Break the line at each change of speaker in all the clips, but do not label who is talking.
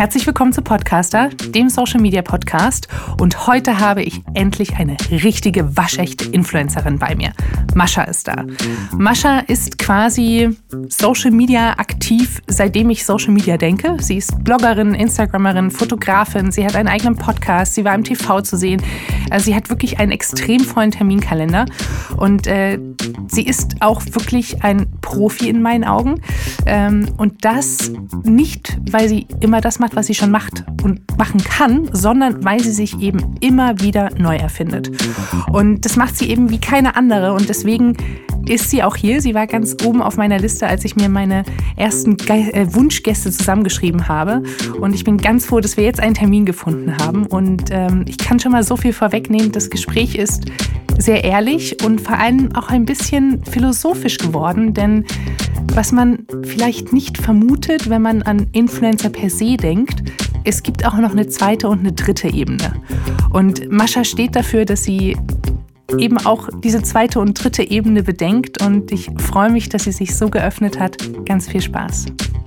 Herzlich willkommen zu Podcaster, dem Social Media Podcast. Und heute habe ich endlich eine richtige, waschechte Influencerin bei mir. Mascha ist da. Mascha ist quasi Social Media aktiv, seitdem ich Social Media denke. Sie ist Bloggerin, Instagrammerin, Fotografin. Sie hat einen eigenen Podcast. Sie war im TV zu sehen. Also sie hat wirklich einen extrem vollen Terminkalender. Und sie ist auch wirklich ein Profi in meinen Augen. Und das nicht, weil sie immer das macht, was sie schon macht und machen kann, sondern weil sie sich eben immer wieder neu erfindet. Und das macht sie eben wie keine andere. Und deswegen ist sie auch hier. Sie war ganz oben auf meiner Liste, als ich mir meine ersten Wunschgäste zusammengeschrieben habe. Und ich bin ganz froh, dass wir jetzt einen Termin gefunden haben. Und ich kann schon mal so viel vorwegnehmen. Das Gespräch ist sehr ehrlich und vor allem auch ein bisschen philosophisch geworden. Denn was man vielleicht nicht vermutet, wenn man an Influencer per se denkt, es gibt auch noch eine zweite und eine dritte Ebene. Und Mascha steht dafür, dass sie eben auch diese zweite und dritte Ebene bedenkt. Und ich freue mich, dass sie sich so geöffnet hat. Ganz viel Spaß.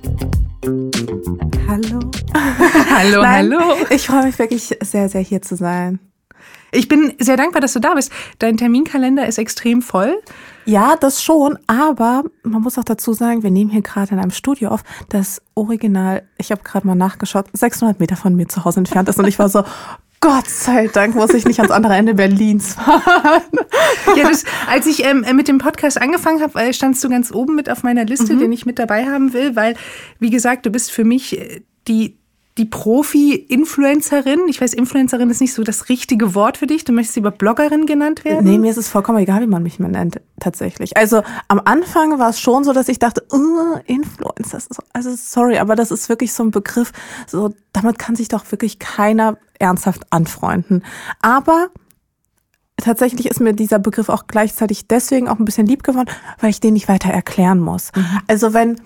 Hallo.
Hallo,
Nein,
hallo.
Ich freue mich wirklich sehr, sehr hier zu sein.
Ich bin sehr dankbar, dass du da bist. Dein Terminkalender ist extrem voll.
Ja, das schon, aber man muss auch dazu sagen, wir nehmen hier gerade in einem Studio auf, das Original, ich habe gerade mal nachgeschaut, 600 Meter von mir zu Hause entfernt ist und ich war so, Gott sei Dank muss ich nicht ans andere Ende Berlins fahren.
Ja, als ich mit dem Podcast angefangen habe, standst du ganz oben mit auf meiner Liste, den ich mit dabei haben will, weil, wie gesagt, du bist für mich die Profi-Influencerin. Ich weiß, Influencerin ist nicht so das richtige Wort für dich. Du möchtest lieber Bloggerin genannt werden?
Nee, mir ist es vollkommen egal, wie man mich nennt, tatsächlich. Also am Anfang war es schon so, dass ich dachte, Influencer, also sorry, aber das ist wirklich so ein Begriff, so damit kann sich doch wirklich keiner ernsthaft anfreunden. Aber tatsächlich ist mir dieser Begriff auch gleichzeitig deswegen auch ein bisschen lieb geworden, weil ich den nicht weiter erklären muss. Also wenn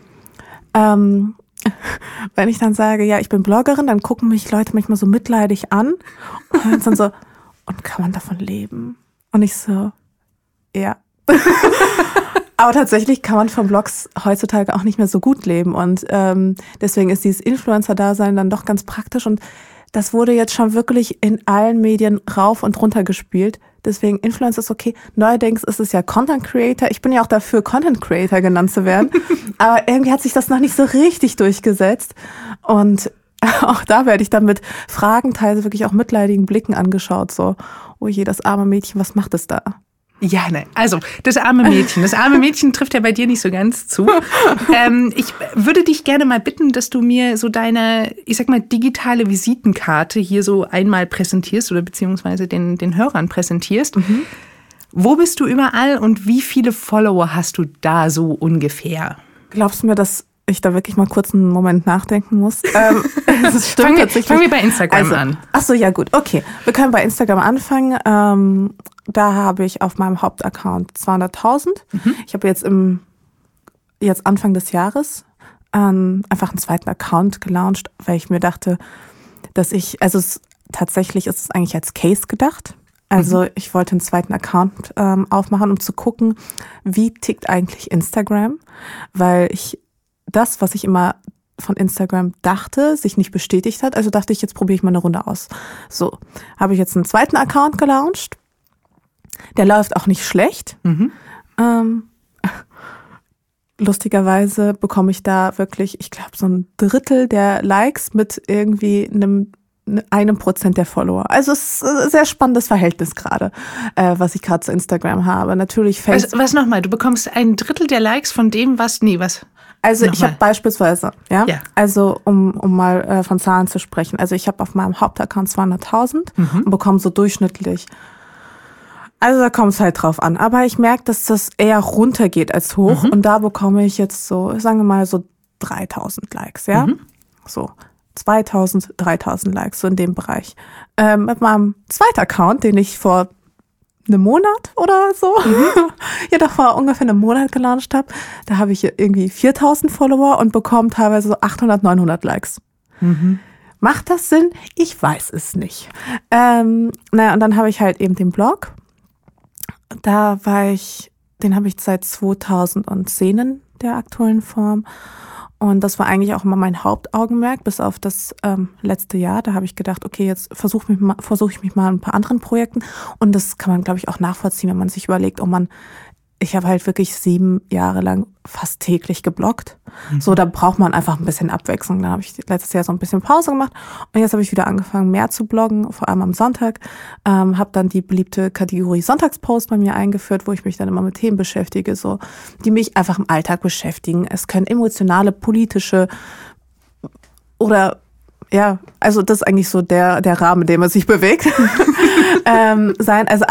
ich dann sage, ja, ich bin Bloggerin, dann gucken mich Leute manchmal so mitleidig an und dann so, und kann man davon leben? Und ich so, ja. Aber tatsächlich kann man von Blogs heutzutage auch nicht mehr so gut leben und deswegen ist dieses Influencer-Dasein dann doch ganz praktisch und das wurde jetzt schon wirklich in allen Medien rauf und runter gespielt. Deswegen Influencer ist okay. Neuerdings ist es ja Content Creator. Ich bin ja auch dafür, Content Creator genannt zu werden. Aber irgendwie hat sich das noch nicht so richtig durchgesetzt. Und auch da werde ich dann mit Fragen, teilweise wirklich auch mitleidigen Blicken angeschaut. So, oh je, das arme Mädchen, was macht es da?
Ja, ne, also das arme Mädchen. Das arme Mädchen trifft ja bei dir nicht so ganz zu. Ich würde dich gerne mal bitten, dass du mir so deine, ich sag mal, digitale Visitenkarte hier so einmal präsentierst oder beziehungsweise den Hörern präsentierst. Wo bist du überall und wie viele Follower hast du da so ungefähr?
Glaubst du mir, dass ich da wirklich mal kurz einen Moment nachdenken muss? Das stimmt tatsächlich.
Fangen wir bei Instagram an.
Ach so, ja gut, okay. Wir können bei Instagram anfangen. Da habe ich auf meinem Hauptaccount 200.000. Ich habe jetzt Anfang des Jahres einfach einen zweiten Account gelauncht, weil ich mir dachte, tatsächlich ist es eigentlich als Case gedacht. Also ich wollte einen zweiten Account aufmachen, um zu gucken, wie tickt eigentlich Instagram, weil das, was ich immer von Instagram dachte, sich nicht bestätigt hat. Also dachte ich, jetzt probiere ich mal eine Runde aus. So, habe ich jetzt einen zweiten Account gelauncht. Der läuft auch nicht schlecht. Lustigerweise bekomme ich da wirklich, ich glaube, so ein Drittel der Likes mit irgendwie einem Prozent der Follower. Also es ist ein sehr spannendes Verhältnis gerade, was ich gerade zu Instagram habe. Natürlich Facebook.
Was nochmal? Du bekommst ein Drittel der Likes von dem, was.
Also ich habe beispielsweise, also um mal von Zahlen zu sprechen, also ich habe auf meinem Hauptaccount 200.000 und bekomme so durchschnittlich, also da kommt es halt drauf an, aber ich merke, dass das eher runtergeht als hoch und da bekomme ich jetzt so, sagen wir mal so 3.000 Likes, ja, so 2.000, 3.000 Likes, so in dem Bereich. Mit meinem zweiten Account, den ich vor einem Monat oder so, ja doch vor ungefähr einem Monat gelauncht habe, da habe ich irgendwie 4.000 Follower und bekomme teilweise so 800, 900 Likes. Macht das Sinn? Ich weiß es nicht. Und dann habe ich halt eben den Blog. Den habe ich seit 2010 in der aktuellen Form. Und das war eigentlich auch immer mein Hauptaugenmerk, bis auf das letzte Jahr. Da habe ich gedacht, okay, jetzt versuche ich mich mal an ein paar anderen Projekten. Und das kann man, glaube ich, auch nachvollziehen, wenn man sich überlegt, ich habe halt wirklich 7 Jahre lang fast täglich gebloggt. So, da braucht man einfach ein bisschen Abwechslung. Da habe ich letztes Jahr so ein bisschen Pause gemacht. Und jetzt habe ich wieder angefangen, mehr zu bloggen, vor allem am Sonntag. Habe dann die beliebte Kategorie Sonntagspost bei mir eingeführt, wo ich mich dann immer mit Themen beschäftige, so, die mich einfach im Alltag beschäftigen. Es können emotionale, politische oder ja, also das ist eigentlich so der Rahmen, in dem man sich bewegt, sein. Also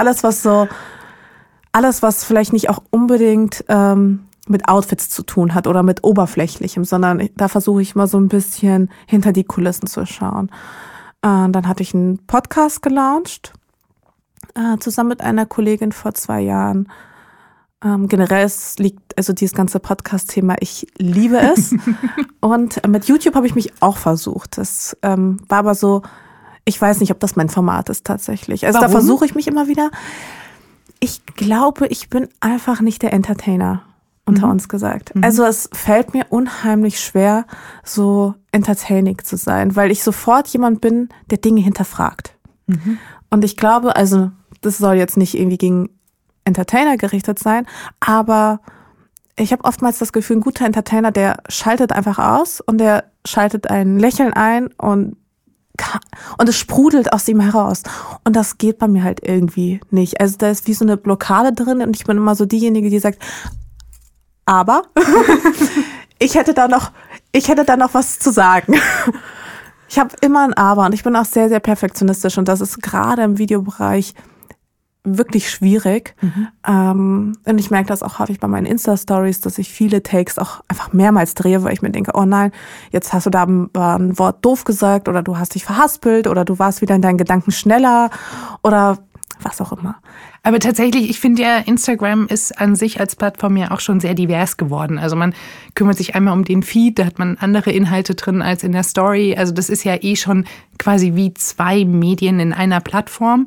alles, was vielleicht nicht auch unbedingt mit Outfits zu tun hat oder mit Oberflächlichem, sondern da versuche ich mal so ein bisschen hinter die Kulissen zu schauen. Dann hatte ich einen Podcast gelauncht, zusammen mit einer Kollegin vor 2 Jahren. Generell dieses ganze Podcast-Thema, ich liebe es. Und mit YouTube habe ich mich auch versucht. Das war aber so, ich weiß nicht, ob das mein Format ist tatsächlich. Also Warum? Da versuche ich mich immer wieder. Ich glaube, ich bin einfach nicht der Entertainer, unter uns gesagt. Also es fällt mir unheimlich schwer, so entertaining zu sein, weil ich sofort jemand bin, der Dinge hinterfragt. Und ich glaube, also das soll jetzt nicht irgendwie gegen Entertainer gerichtet sein, aber ich habe oftmals das Gefühl, ein guter Entertainer, der schaltet einfach aus und der schaltet ein Lächeln ein und es sprudelt aus ihm heraus. Und das geht bei mir halt irgendwie nicht. Also da ist wie so eine Blockade drin und ich bin immer so diejenige, die sagt, aber ich hätte da noch was zu sagen. Ich habe immer ein Aber und ich bin auch sehr, sehr perfektionistisch und das ist gerade im Videobereich wirklich schwierig. Und ich merke das auch häufig bei meinen Insta-Stories, dass ich viele Takes auch einfach mehrmals drehe, weil ich mir denke, oh nein, jetzt hast du da ein Wort doof gesagt oder du hast dich verhaspelt oder du warst wieder in deinen Gedanken schneller oder was auch immer.
Aber tatsächlich, ich finde ja, Instagram ist an sich als Plattform ja auch schon sehr divers geworden. Also man kümmert sich einmal um den Feed, da hat man andere Inhalte drin als in der Story. Also das ist ja schon quasi wie 2 Medien in einer Plattform.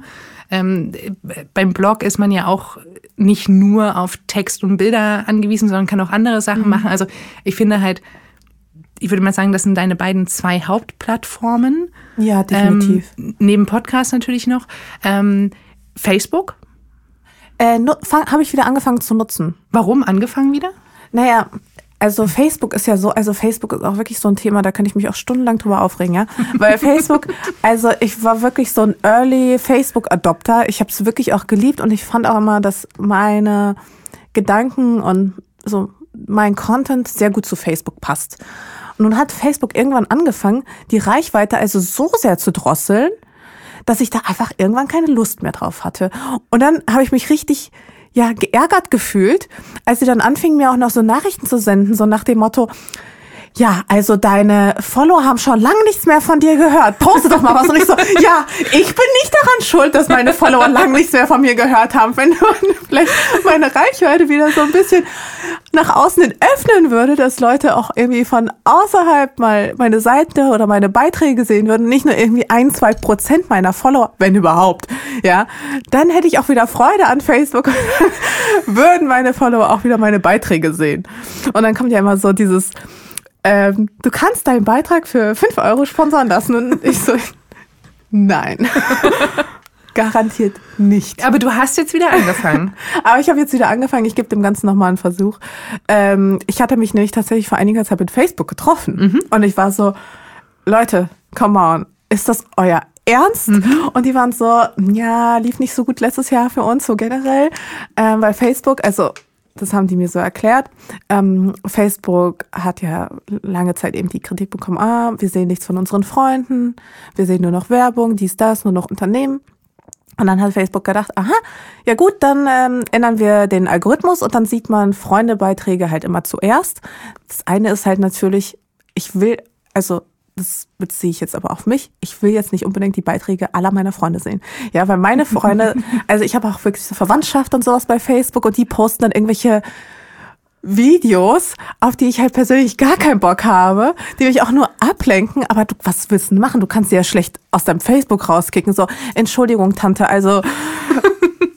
Beim Blog ist man ja auch nicht nur auf Text und Bilder angewiesen, sondern kann auch andere Sachen machen. Also ich finde halt, ich würde mal sagen, das sind deine beiden 2 Hauptplattformen.
Ja, definitiv.
Neben Podcast natürlich noch. Facebook?
Habe ich wieder angefangen zu nutzen.
Warum angefangen wieder?
Naja, also Facebook ist ja so, Facebook ist auch wirklich so ein Thema, da kann ich mich auch stundenlang drüber aufregen, ja. Weil Facebook, also ich war wirklich so ein Early Facebook-Adopter. Ich habe es wirklich auch geliebt und ich fand auch immer, dass meine Gedanken und so mein Content sehr gut zu Facebook passt. Und nun hat Facebook irgendwann angefangen, die Reichweite also so sehr zu drosseln, dass ich da einfach irgendwann keine Lust mehr drauf hatte. Und dann habe ich mich richtig geärgert gefühlt, als sie dann anfingen, mir auch noch so Nachrichten zu senden, so nach dem Motto, ja, also deine Follower haben schon lange nichts mehr von dir gehört. Poste doch mal was. Und ich so, ja, ich bin nicht daran schuld, dass meine Follower lange nichts mehr von mir gehört haben. Wenn man vielleicht meine Reichweite wieder so ein bisschen nach außen hin öffnen würde, dass Leute auch irgendwie von außerhalb mal meine Seite oder meine Beiträge sehen würden, nicht nur irgendwie 1-2% meiner Follower, wenn überhaupt, ja, dann hätte ich auch wieder Freude an Facebook und würden meine Follower auch wieder meine Beiträge sehen. Und dann kommt ja immer so dieses, du kannst deinen Beitrag für 5 € sponsern lassen. Und ich so, nein. Garantiert nicht.
Aber du hast jetzt wieder angefangen.
Aber ich habe jetzt wieder angefangen. Ich gebe dem Ganzen nochmal einen Versuch. Ich hatte mich nämlich tatsächlich vor einiger Zeit mit Facebook getroffen. Und ich war so, Leute, come on, ist das euer Ernst? Und die waren so, ja, lief nicht so gut letztes Jahr für uns, so generell. Weil Facebook, also das haben die mir so erklärt. Facebook hat ja lange Zeit eben die Kritik bekommen, wir sehen nichts von unseren Freunden, wir sehen nur noch Werbung, dies, das, nur noch Unternehmen. Und dann hat Facebook gedacht, aha, ja gut, dann ändern wir den Algorithmus und dann sieht man Freundebeiträge halt immer zuerst. Das eine ist halt natürlich, das beziehe ich jetzt aber auf mich. Ich will jetzt nicht unbedingt die Beiträge aller meiner Freunde sehen. Ja, weil meine Freunde, also ich habe auch wirklich so Verwandtschaft und sowas bei Facebook und die posten dann irgendwelche Videos, auf die ich halt persönlich gar keinen Bock habe, die mich auch nur ablenken. Aber was willst du machen? Du kannst sie ja schlecht aus deinem Facebook rauskicken. So, Entschuldigung, Tante, also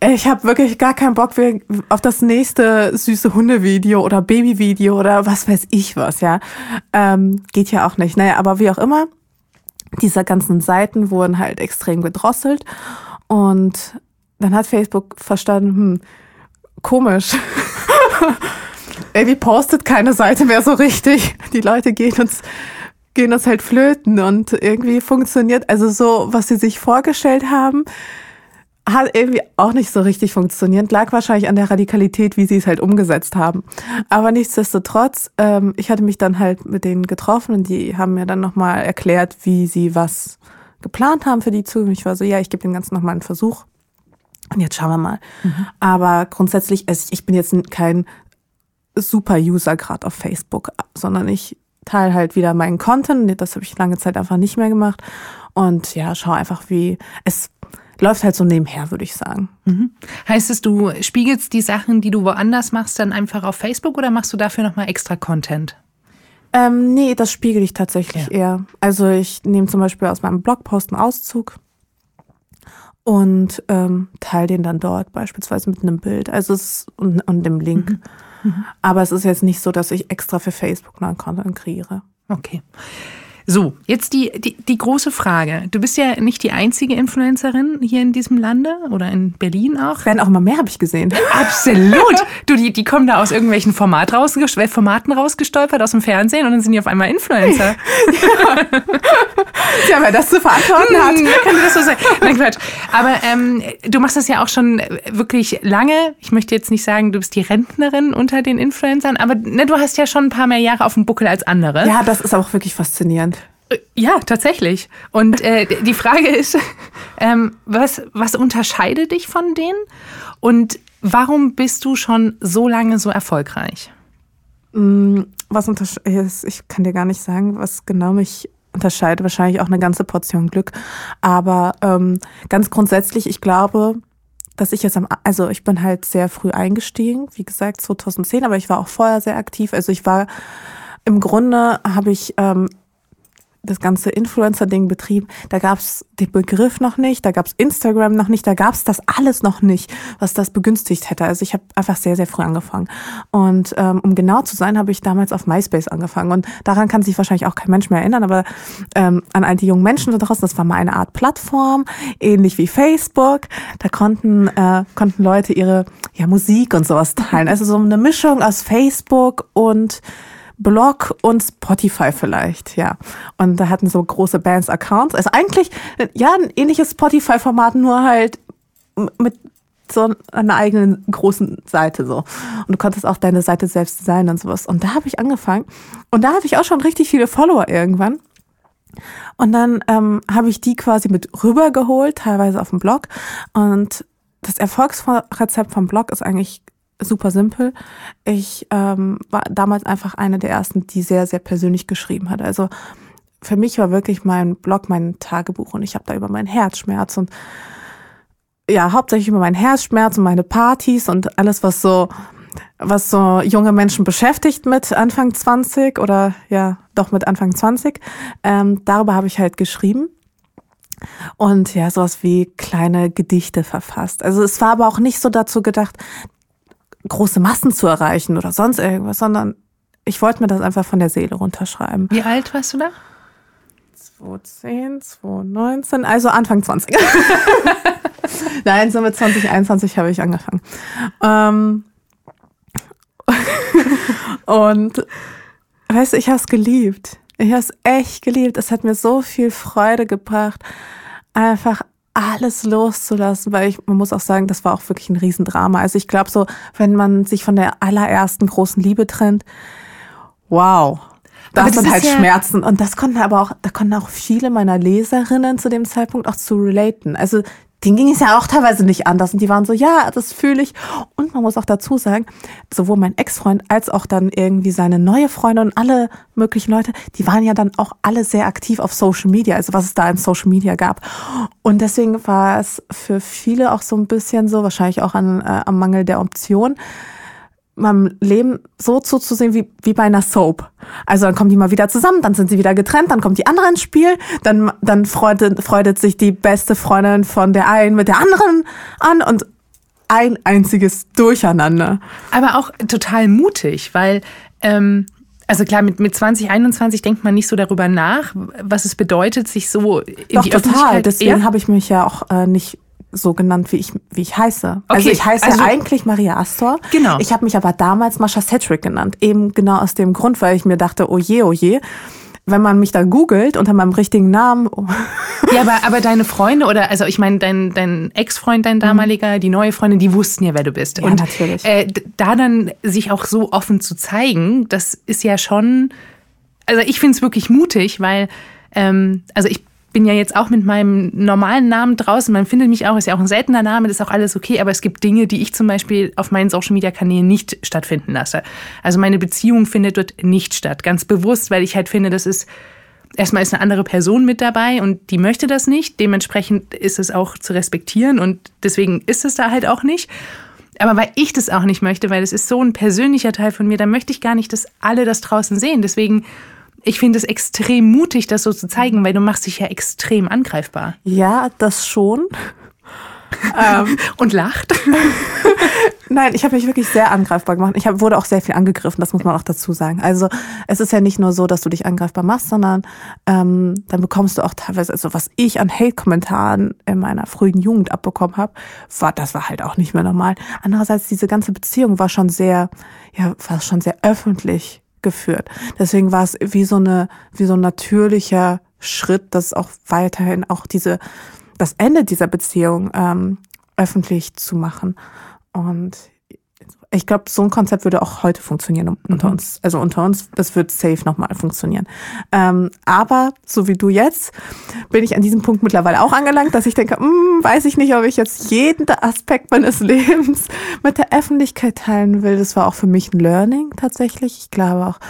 Ich habe wirklich gar keinen Bock auf das nächste süße Hundevideo oder Babyvideo oder was weiß ich was, ja. Geht ja auch nicht. Naja, aber wie auch immer, diese ganzen Seiten wurden halt extrem gedrosselt und dann hat Facebook verstanden, komisch. Irgendwie postet keine Seite mehr so richtig. Die Leute gehen uns halt flöten und irgendwie funktioniert, also so, was sie sich vorgestellt haben, hat irgendwie auch nicht so richtig funktioniert. Lag wahrscheinlich an der Radikalität, wie sie es halt umgesetzt haben. Aber nichtsdestotrotz, ich hatte mich dann halt mit denen getroffen und die haben mir dann nochmal erklärt, wie sie was geplant haben für die Zukunft. Ich war so, ja, ich gebe dem Ganzen nochmal einen Versuch. Und jetzt schauen wir mal. Aber grundsätzlich, ich bin jetzt kein Super-User gerade auf Facebook, sondern ich teile halt wieder meinen Content. Das habe ich lange Zeit einfach nicht mehr gemacht. Und ja, schau einfach, wie es läuft halt so nebenher, würde ich sagen.
Heißt es, du spiegelst die Sachen, die du woanders machst, dann einfach auf Facebook oder machst du dafür nochmal extra Content?
Nee, das spiegel ich tatsächlich eher. Also ich nehme zum Beispiel aus meinem Blogpost einen Auszug und teile den dann dort beispielsweise mit einem Bild, also und dem Link. Aber es ist jetzt nicht so, dass ich extra für Facebook einen Content kreiere.
Okay. So, jetzt die große Frage. Du bist ja nicht die einzige Influencerin hier in diesem Lande oder in Berlin auch.
Werden auch immer mehr, habe ich gesehen.
Absolut. Du, die kommen da aus irgendwelchen Formaten rausgestolpert aus dem Fernsehen und dann sind die auf einmal Influencer.
Ja, wer das zu verantworten hat.
Kann das so sein? Nein, Quatsch. Aber du machst das ja auch schon wirklich lange. Ich möchte jetzt nicht sagen, du bist die Rentnerin unter den Influencern, aber ne, du hast ja schon ein paar mehr Jahre auf dem Buckel als andere.
Ja, das ist auch wirklich faszinierend.
Ja, tatsächlich. Und die Frage ist, was unterscheidet dich von denen? Und warum bist du schon so lange so erfolgreich?
Ich kann dir gar nicht sagen, was genau mich unterscheidet. Wahrscheinlich auch eine ganze Portion Glück. Aber ganz grundsätzlich, ich glaube, dass ich ich bin halt sehr früh eingestiegen, wie gesagt 2010, aber ich war auch vorher sehr aktiv. Also im Grunde habe ich das ganze Influencer-Ding betrieben. Da gab es den Begriff noch nicht, da gab es Instagram noch nicht, da gab es das alles noch nicht, was das begünstigt hätte. Also ich habe einfach sehr, sehr früh angefangen. Und um genau zu sein, habe ich damals auf MySpace angefangen. Und daran kann sich wahrscheinlich auch kein Mensch mehr erinnern, aber an all die jungen Menschen da draußen, das war mal eine Art Plattform, ähnlich wie Facebook. Da konnten Leute ihre Musik und sowas teilen. Also so eine Mischung aus Facebook und Blog und Spotify vielleicht, ja. Und da hatten so große Bands Accounts. Also eigentlich, ja, ein ähnliches Spotify-Format, nur halt mit so einer eigenen großen Seite so. Und du konntest auch deine Seite selbst designen und sowas. Und da habe ich angefangen. Und da hatte ich auch schon richtig viele Follower irgendwann. Und dann habe ich die quasi mit rübergeholt, teilweise auf dem Blog. Und das Erfolgsrezept vom Blog ist eigentlich super simpel. Ich war damals einfach eine der ersten, die sehr, sehr persönlich geschrieben hat. Also für mich war wirklich mein Blog mein Tagebuch und ich habe da über meinen Herzschmerz und ja, hauptsächlich über meinen Herzschmerz und meine Partys und alles, was so junge Menschen beschäftigt mit Anfang 20 oder ja, doch mit Anfang 20. Darüber habe ich halt geschrieben. Und ja, sowas wie kleine Gedichte verfasst. Also es war aber auch nicht so dazu gedacht, große Massen zu erreichen oder sonst irgendwas, sondern ich wollte mir das einfach von der Seele runterschreiben.
Wie alt warst du da?
2010, 2019, also Anfang 20. Nein, so mit 2021 habe ich angefangen. Und weißt du, ich habe es geliebt. Ich habe es echt geliebt. Es hat mir so viel Freude gebracht, einfach alles loszulassen, weil man muss auch sagen, das war auch wirklich ein Riesendrama. Also ich glaube so, wenn man sich von der allerersten großen Liebe trennt, wow, das sind halt Schmerzen. Und da konnten auch viele meiner Leserinnen zu dem Zeitpunkt auch zu relaten. Also denen ging es ja auch teilweise nicht anders und die waren so, ja, das fühle ich. Und man muss auch dazu sagen, sowohl mein Ex-Freund als auch dann irgendwie seine neue Freundin und alle möglichen Leute, die waren ja dann auch alle sehr aktiv auf Social Media, also was es da in Social Media gab. Und deswegen war es für viele auch so ein bisschen so, wahrscheinlich auch am Mangel der Option, meinem Leben so zuzusehen wie bei einer Soap. Also dann kommen die mal wieder zusammen, dann sind sie wieder getrennt, dann kommt die andere ins Spiel, dann freudet sich die beste Freundin von der einen mit der anderen an und ein einziges Durcheinander.
Aber auch total mutig, weil, also klar, mit 2021 denkt man nicht so darüber nach, was es bedeutet, sich so in
Doch,
die
total.
Öffentlichkeit...
Deswegen habe ich mich ja auch nicht so genannt, wie ich heiße. Okay, also ich heiße ja eigentlich Maria Astor.
Genau.
Ich habe mich aber damals Mascha Sedgwick genannt. Eben genau aus dem Grund, weil ich mir dachte, oh je, wenn man mich da googelt unter meinem richtigen Namen. Oh.
Ja, aber deine Freunde oder, also ich meine, dein Ex-Freund, dein damaliger, die neue Freundin, die wussten ja, wer du bist.
Ja,
und
natürlich.
Da dann sich auch so offen zu zeigen, das ist ja schon, also ich finde es wirklich mutig, weil, also ich bin ja jetzt auch mit meinem normalen Namen draußen, man findet mich auch, ist ja auch ein seltener Name, das ist auch alles okay, aber es gibt Dinge, die ich zum Beispiel auf meinen Social-Media-Kanälen nicht stattfinden lasse. Also meine Beziehung findet dort nicht statt, ganz bewusst, weil ich halt finde, das ist, erstmal ist eine andere Person mit dabei und die möchte das nicht, dementsprechend ist es auch zu respektieren und deswegen ist es da halt auch nicht. Aber weil ich das auch nicht möchte, weil das ist so ein persönlicher Teil von mir, dann möchte ich gar nicht, dass alle das draußen sehen, deswegen... Ich finde es extrem mutig, das so zu zeigen, weil du machst dich ja extrem angreifbar.
Ja, das schon.
Und lacht?
Nein, ich habe mich wirklich sehr angreifbar gemacht. Ich wurde auch sehr viel angegriffen, das muss man auch dazu sagen. Also es ist ja nicht nur so, dass du dich angreifbar machst, sondern dann bekommst du auch teilweise, also was ich an Hate-Kommentaren in meiner frühen Jugend abbekommen habe, das war halt auch nicht mehr normal. Andererseits, diese ganze Beziehung war schon sehr öffentlich geführt. Deswegen war es wie so ein natürlicher Schritt, dass auch weiterhin auch das Ende dieser Beziehung öffentlich zu machen. Und ich glaube, so ein Konzept würde auch heute funktionieren unter uns. Also unter uns, das wird safe nochmal funktionieren. Aber so wie du jetzt, bin ich an diesem Punkt mittlerweile auch angelangt, dass ich denke, weiß ich nicht, ob ich jetzt jeden Aspekt meines Lebens mit der Öffentlichkeit teilen will. Das war auch für mich ein Learning tatsächlich. Ich glaube auch,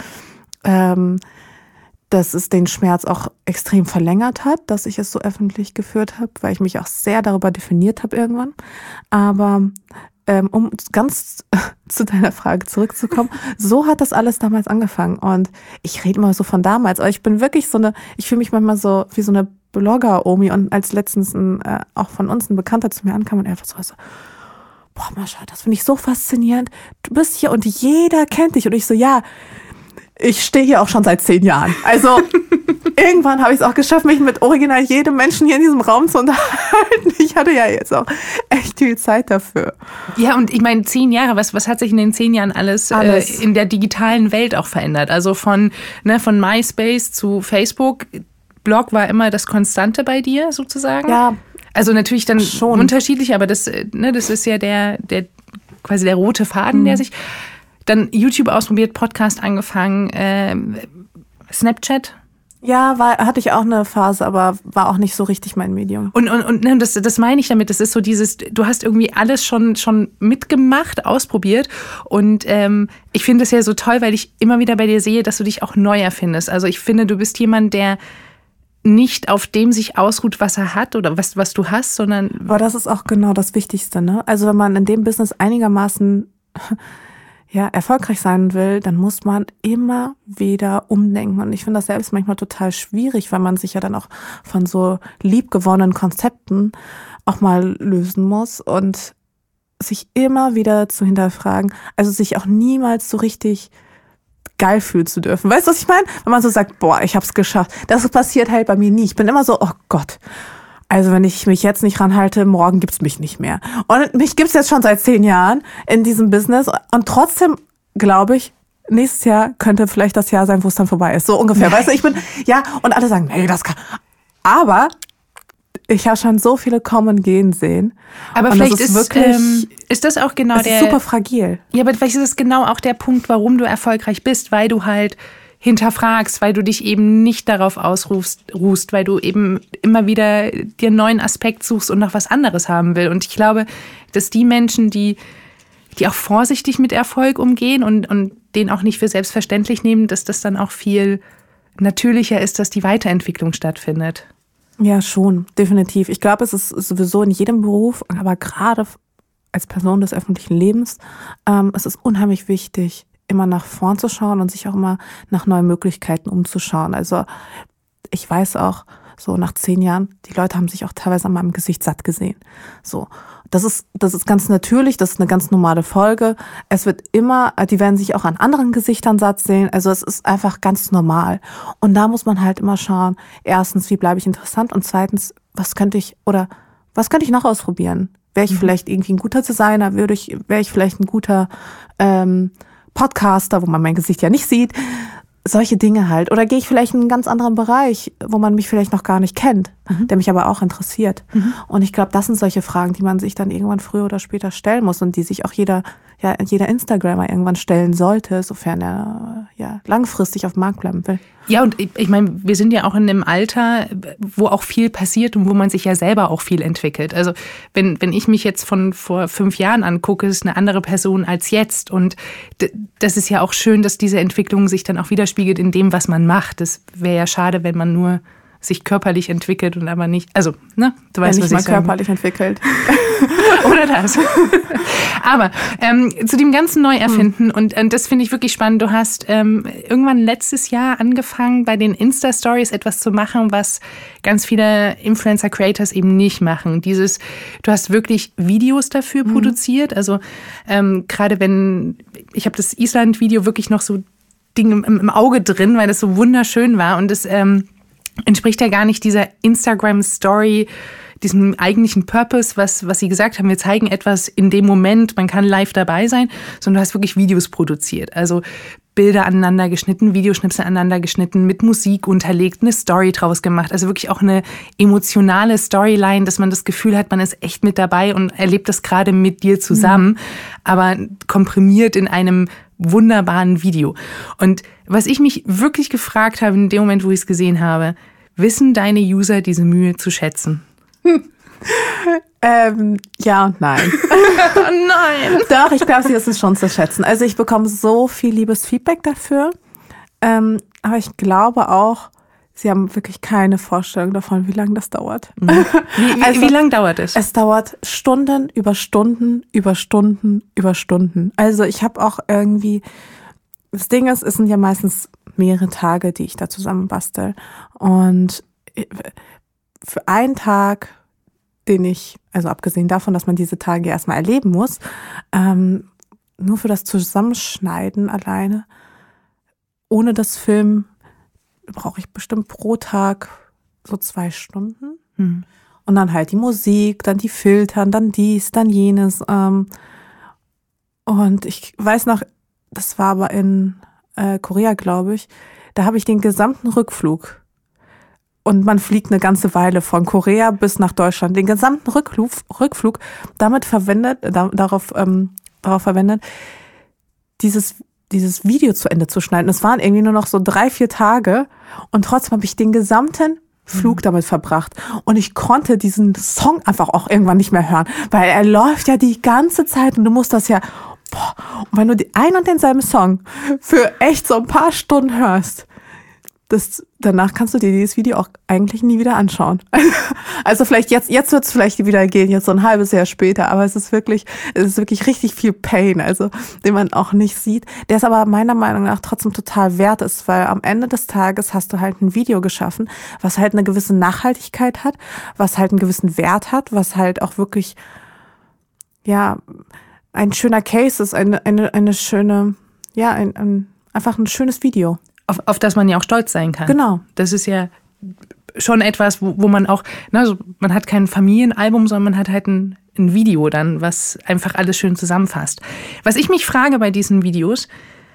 dass es den Schmerz auch extrem verlängert hat, dass ich es so öffentlich geführt habe, weil ich mich auch sehr darüber definiert habe irgendwann. Aber um ganz zu deiner Frage zurückzukommen, so hat das alles damals angefangen. Und ich rede immer so von damals, aber ich bin wirklich ich fühle mich manchmal so wie so eine Blogger-Omi. Und als letztens auch von uns ein Bekannter zu mir ankam und er einfach so, boah, Mascha, das finde ich so faszinierend. Du bist hier und jeder kennt dich. Und ich so, ja, ich stehe hier auch schon seit 10 Jahren. Also irgendwann habe ich es auch geschafft, mich mit original jedem Menschen hier in diesem Raum zu unterhalten. Ich hatte ja jetzt auch echt viel Zeit dafür.
Ja, und ich meine, 10 Jahre, was hat sich in den 10 Jahren alles. In der digitalen Welt auch verändert? Also von MySpace zu Facebook. Blog war immer das Konstante bei dir sozusagen?
Ja.
Also natürlich dann
schon
unterschiedlich, aber das ist ja der quasi der rote Faden, der sich... Dann YouTube ausprobiert, Podcast angefangen, Snapchat.
Ja, hatte ich auch eine Phase, aber war auch nicht so richtig mein Medium.
Und das meine ich damit, das ist so dieses, du hast irgendwie alles schon mitgemacht, ausprobiert und ich finde es ja so toll, weil ich immer wieder bei dir sehe, dass du dich auch neu erfindest. Also ich finde, du bist jemand, der nicht auf dem sich ausruht, was er hat oder was du hast, sondern...
Aber das ist auch genau das Wichtigste, ne? Also wenn man in dem Business einigermaßen... erfolgreich sein will, dann muss man immer wieder umdenken. Und ich finde das selbst manchmal total schwierig, weil man sich ja dann auch von so liebgewonnenen Konzepten auch mal lösen muss und sich immer wieder zu hinterfragen, also sich auch niemals so richtig geil fühlen zu dürfen. Weißt du, was ich meine? Wenn man so sagt, boah, ich hab's geschafft. Das passiert halt bei mir nie. Ich bin immer so, oh Gott. Also wenn ich mich jetzt nicht ranhalte, morgen gibt's mich nicht mehr. Und mich gibt's jetzt schon seit 10 Jahren in diesem Business. Und trotzdem glaube ich, nächstes Jahr könnte vielleicht das Jahr sein, wo es dann vorbei ist. So ungefähr. Weißt du, und alle sagen, nee, das kann. Aber ich habe schon so viele kommen und gehen sehen.
Aber und vielleicht ist das auch genau
ist super fragil.
Ja, aber vielleicht ist es genau auch der Punkt, warum du erfolgreich bist, weil du halt hinterfragst, weil du dich eben nicht darauf ausruhst, weil du eben immer wieder dir einen neuen Aspekt suchst und noch was anderes haben will. Und ich glaube, dass die Menschen, die auch vorsichtig mit Erfolg umgehen und den auch nicht für selbstverständlich nehmen, dass das dann auch viel natürlicher ist, dass die Weiterentwicklung stattfindet.
Ja, schon, definitiv. Ich glaube, es ist sowieso in jedem Beruf, aber gerade als Person des öffentlichen Lebens, es ist unheimlich wichtig, immer nach vorn zu schauen und sich auch immer nach neuen Möglichkeiten umzuschauen. Also ich weiß auch, so nach 10 Jahren, die Leute haben sich auch teilweise an meinem Gesicht satt gesehen. So, das ist ganz natürlich, das ist eine ganz normale Folge. Es wird immer, die werden sich auch an anderen Gesichtern satt sehen. Also es ist einfach ganz normal. Und da muss man halt immer schauen, erstens, wie bleibe ich interessant? Und zweitens, was könnte ich noch ausprobieren? Wäre ich vielleicht irgendwie ein guter Designer? Wäre ich vielleicht ein guter Podcaster, wo man mein Gesicht ja nicht sieht? Solche Dinge halt. Oder gehe ich vielleicht in einen ganz anderen Bereich, wo man mich vielleicht noch gar nicht kennt, der mich aber auch interessiert. Und ich glaube, das sind solche Fragen, die man sich dann irgendwann früher oder später stellen muss und die sich auch jeder Instagrammer irgendwann stellen sollte, sofern er langfristig auf dem Markt bleiben will.
Ja, und ich meine, wir sind ja auch in einem Alter, wo auch viel passiert und wo man sich ja selber auch viel entwickelt. Also wenn ich mich jetzt von vor 5 Jahren angucke, ist eine andere Person als jetzt. Und das ist ja auch schön, dass diese Entwicklung sich dann auch widerspiegelt in dem, was man macht. Das wäre ja schade, wenn man nur sich körperlich entwickelt und aber nicht, also, ne, du weißt, was ich sage.
Körperlich entwickelt.
Oder das. Aber zu dem ganzen Neuerfinden und das finde ich wirklich spannend. Du hast irgendwann letztes Jahr angefangen, bei den Insta-Stories etwas zu machen, was ganz viele Influencer-Creators eben nicht machen. Du hast wirklich Videos dafür produziert. Also gerade ich habe das Island-Video wirklich noch so Dinge im Auge drin, weil das so wunderschön war und es entspricht ja gar nicht dieser Instagram-Story, diesem eigentlichen Purpose, was Sie gesagt haben, wir zeigen etwas in dem Moment, man kann live dabei sein, sondern du hast wirklich Videos produziert. Also Bilder aneinander geschnitten, Videoschnipsel aneinander geschnitten, mit Musik unterlegt, eine Story draus gemacht. Also wirklich auch eine emotionale Storyline, dass man das Gefühl hat, man ist echt mit dabei und erlebt das gerade mit dir zusammen, aber komprimiert in einem wunderbaren Video. Und was ich mich wirklich gefragt habe in dem Moment, wo ich es gesehen habe, wissen deine User diese Mühe zu schätzen?
Ja und nein.
Nein.
Doch, ich glaube, sie wissen es schon zu schätzen. Also ich bekomme so viel liebes Feedback dafür. Aber ich glaube auch, sie haben wirklich keine Vorstellung davon, wie lange das dauert.
Wie lange dauert es?
Es dauert Stunden über Stunden über Stunden über Stunden. Also ich habe auch irgendwie, das Ding ist, es sind ja meistens mehrere Tage, die ich da zusammen bastel. Und für einen Tag, also abgesehen davon, dass man diese Tage erstmal erleben muss, nur für das Zusammenschneiden alleine, ohne das Film, brauche ich bestimmt pro Tag so 2 Stunden. Und dann halt die Musik, dann die Filtern, dann dies, dann jenes. Und ich weiß noch, das war aber in Korea, glaube ich, da habe ich den gesamten Rückflug, und man fliegt eine ganze Weile von Korea bis nach Deutschland, den gesamten Rückflug darauf verwendet, dieses Video zu Ende zu schneiden. Es waren irgendwie nur noch so 3-4 Tage und trotzdem habe ich den gesamten Flug damit verbracht. Und ich konnte diesen Song einfach auch irgendwann nicht mehr hören, weil er läuft ja die ganze Zeit und du musst das ja, und wenn du einen und denselben Song für echt so ein paar Stunden hörst, danach kannst du dir dieses Video auch eigentlich nie wieder anschauen. Also vielleicht jetzt wird es vielleicht wieder gehen, jetzt so ein halbes Jahr später, aber es ist wirklich richtig viel Pain, also den man auch nicht sieht, der es aber meiner Meinung nach trotzdem total wert ist, weil am Ende des Tages hast du halt ein Video geschaffen, was halt eine gewisse Nachhaltigkeit hat, was halt einen gewissen Wert hat, was halt auch wirklich, ja, ein schöner Case ist, eine schöne, ja, einfach ein schönes Video.
Auf das man ja auch stolz sein kann.
Genau.
Das ist ja schon etwas, wo man auch, also man hat kein Familienalbum, sondern man hat halt ein Video dann, was einfach alles schön zusammenfasst. Was ich mich frage bei diesen Videos,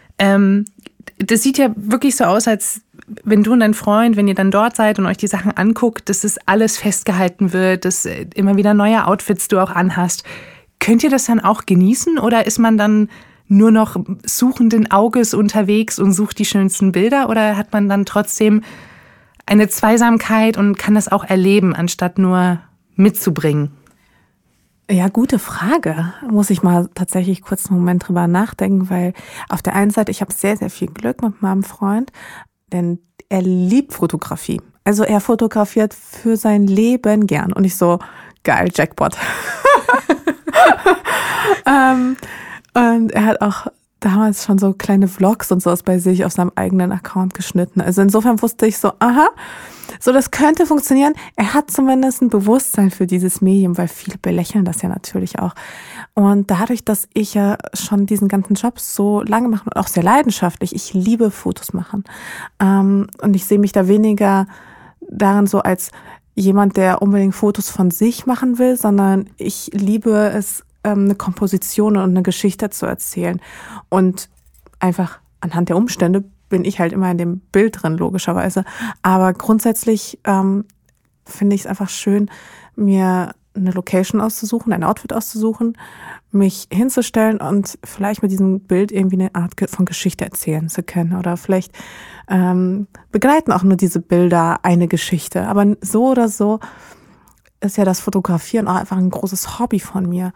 das sieht ja wirklich so aus, als wenn du und dein Freund, wenn ihr dann dort seid und euch die Sachen anguckt, dass das alles festgehalten wird, dass immer wieder neue Outfits du auch anhast. Könnt ihr das dann auch genießen oder ist man dann nur noch suchenden Auges unterwegs und sucht die schönsten Bilder oder hat man dann trotzdem eine Zweisamkeit und kann das auch erleben, anstatt nur mitzubringen?
Ja, gute Frage. Muss ich mal tatsächlich kurz einen Moment drüber nachdenken, weil auf der einen Seite, ich habe sehr, sehr viel Glück mit meinem Freund, denn er liebt Fotografie. Also er fotografiert für sein Leben gern und ich so, geil, Jackpot. Und er hat auch damals schon so kleine Vlogs und sowas bei sich auf seinem eigenen Account geschnitten. Also insofern wusste ich so, aha, so das könnte funktionieren. Er hat zumindest ein Bewusstsein für dieses Medium, weil viele belächeln das ja natürlich auch. Und dadurch, dass ich ja schon diesen ganzen Job so lange mache und auch sehr leidenschaftlich, ich liebe Fotos machen. Und ich sehe mich da weniger darin so als jemand, der unbedingt Fotos von sich machen will, sondern ich liebe es, eine Komposition und eine Geschichte zu erzählen. Und einfach anhand der Umstände bin ich halt immer in dem Bild drin, logischerweise. Aber grundsätzlich finde ich es einfach schön, mir eine Location auszusuchen, ein Outfit auszusuchen, mich hinzustellen und vielleicht mit diesem Bild irgendwie eine Art von Geschichte erzählen zu können. Oder vielleicht begleiten auch nur diese Bilder eine Geschichte. Aber so oder so ist ja das Fotografieren auch einfach ein großes Hobby von mir.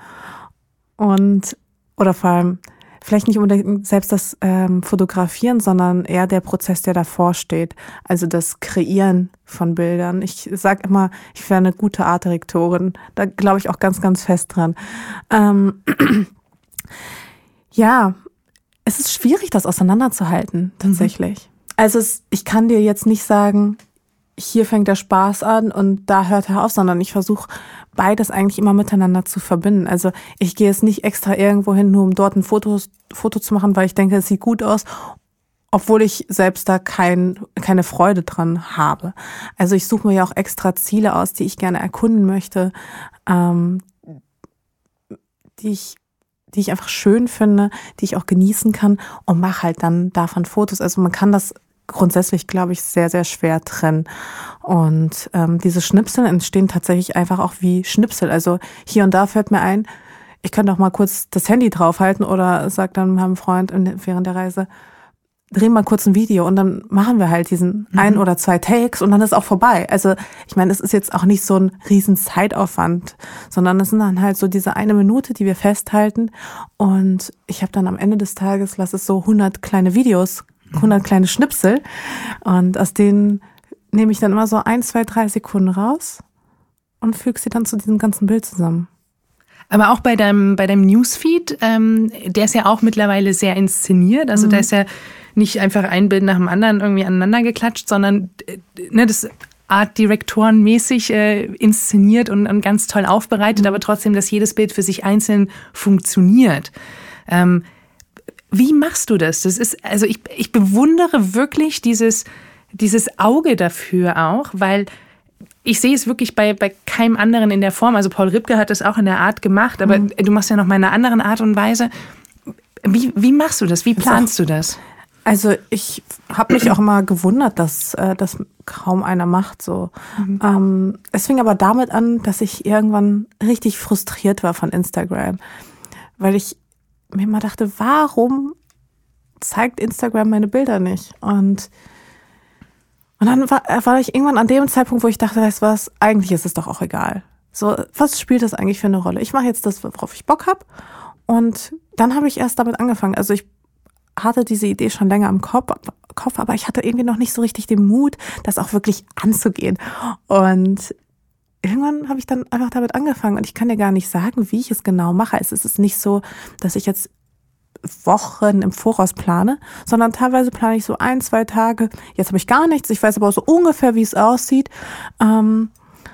Oder vor allem, vielleicht nicht unbedingt selbst das Fotografieren, sondern eher der Prozess, der davor steht. Also das Kreieren von Bildern. Ich sage immer, ich wäre eine gute Artdirektorin. Da glaube ich auch ganz, ganz fest dran. Ja, es ist schwierig, das auseinanderzuhalten, tatsächlich. Also ich kann dir jetzt nicht sagen, hier fängt der Spaß an und da hört er auf, sondern ich versuche beides eigentlich immer miteinander zu verbinden. Also ich gehe jetzt nicht extra irgendwo hin, nur um dort ein Foto zu machen, weil ich denke, es sieht gut aus, obwohl ich selbst da keine Freude dran habe. Also ich suche mir ja auch extra Ziele aus, die ich gerne erkunden möchte, die ich einfach schön finde, die ich auch genießen kann und mache halt dann davon Fotos. Also man kann das grundsätzlich, glaube ich, sehr, sehr schwer trennen. Und diese Schnipsel entstehen tatsächlich einfach auch wie Schnipsel. Also hier und da fällt mir ein, ich könnte auch mal kurz das Handy draufhalten oder sag dann meinem Freund während der Reise, drehen mal kurz ein Video und dann machen wir halt diesen 1 oder 2 Takes und dann ist auch vorbei. Also ich meine, es ist jetzt auch nicht so ein riesen Zeitaufwand, sondern es sind dann halt so diese 1 Minute, die wir festhalten und ich habe dann am Ende des Tages, lass es so 100 kleine Videos, 100 kleine Schnipsel und aus denen nehme ich dann immer so 1, 2, 3 Sekunden raus und füge sie dann zu diesem ganzen Bild zusammen.
Aber auch bei deinem Newsfeed, der ist ja auch mittlerweile sehr inszeniert. Also da ist ja nicht einfach ein Bild nach dem anderen irgendwie aneinander geklatscht, sondern das Art-Direktoren-mäßig inszeniert und ganz toll aufbereitet, aber trotzdem, dass jedes Bild für sich einzeln funktioniert. Wie machst du das? Das ist, also ich bewundere wirklich dieses Auge dafür auch, weil ich sehe es wirklich bei keinem anderen in der Form. Also Paul Ripke hat das auch in der Art gemacht, aber du machst ja noch mal in einer anderen Art und Weise. Wie machst du das? Wie planst du das?
Also ich habe mich auch immer gewundert, dass das kaum einer macht. So. Es fing aber damit an, dass ich irgendwann richtig frustriert war von Instagram, weil ich mir immer dachte, warum zeigt Instagram meine Bilder nicht? Und dann war ich irgendwann an dem Zeitpunkt, wo ich dachte, weißt du was, eigentlich ist es doch auch egal. So, was spielt das eigentlich für eine Rolle? Ich mache jetzt das, worauf ich Bock habe. Und dann habe ich erst damit angefangen. Also ich hatte diese Idee schon länger im Kopf, aber ich hatte irgendwie noch nicht so richtig den Mut, das auch wirklich anzugehen. Und irgendwann habe ich dann einfach damit angefangen. Und ich kann dir gar nicht sagen, wie ich es genau mache. Es ist nicht so, dass ich jetzt Wochen im Voraus plane, sondern teilweise plane ich so 1, 2 Tage. Jetzt habe ich gar nichts. Ich weiß aber auch so ungefähr, wie es aussieht. Und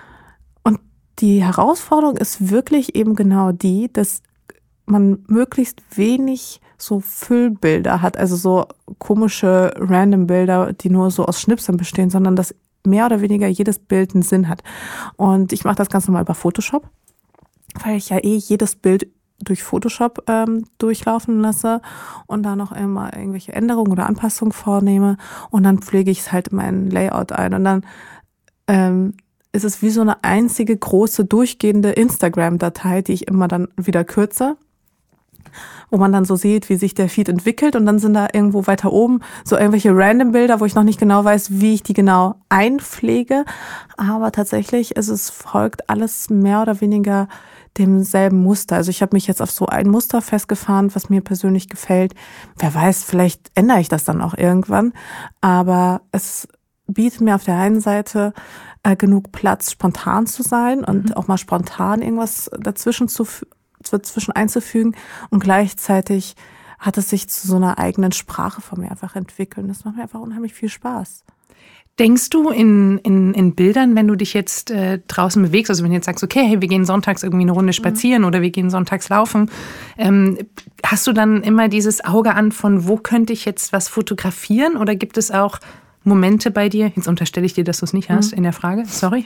die Herausforderung ist wirklich eben genau die, dass man möglichst wenig so Füllbilder hat, also so komische random Bilder, die nur so aus Schnipseln bestehen, sondern dass mehr oder weniger jedes Bild einen Sinn hat. Und ich mache das ganz normal über Photoshop, weil ich ja jedes Bild durch Photoshop durchlaufen lasse und da noch immer irgendwelche Änderungen oder Anpassungen vornehme und dann pflege ich es halt in mein Layout ein und dann ist es wie so eine einzige große durchgehende Instagram-Datei, die ich immer dann wieder kürze, wo man dann so sieht, wie sich der Feed entwickelt und dann sind da irgendwo weiter oben so irgendwelche random Bilder, wo ich noch nicht genau weiß, wie ich die genau einpflege, aber tatsächlich es folgt alles mehr oder weniger demselben Muster. Also ich habe mich jetzt auf so ein Muster festgefahren, was mir persönlich gefällt. Wer weiß, vielleicht ändere ich das dann auch irgendwann. Aber es bietet mir auf der einen Seite genug Platz, spontan zu sein und auch mal spontan irgendwas dazwischen einzufügen. Und gleichzeitig hat es sich zu so einer eigenen Sprache von mir einfach entwickelt. Das macht mir einfach unheimlich viel Spaß.
Denkst du in Bildern, wenn du dich jetzt draußen bewegst, also wenn du jetzt sagst, okay, hey, wir gehen sonntags irgendwie eine Runde spazieren oder wir gehen sonntags laufen, hast du dann immer dieses Auge an von, wo könnte ich jetzt was fotografieren, oder gibt es auch Momente bei dir, jetzt unterstelle ich dir, dass du es nicht hast in der Frage, sorry,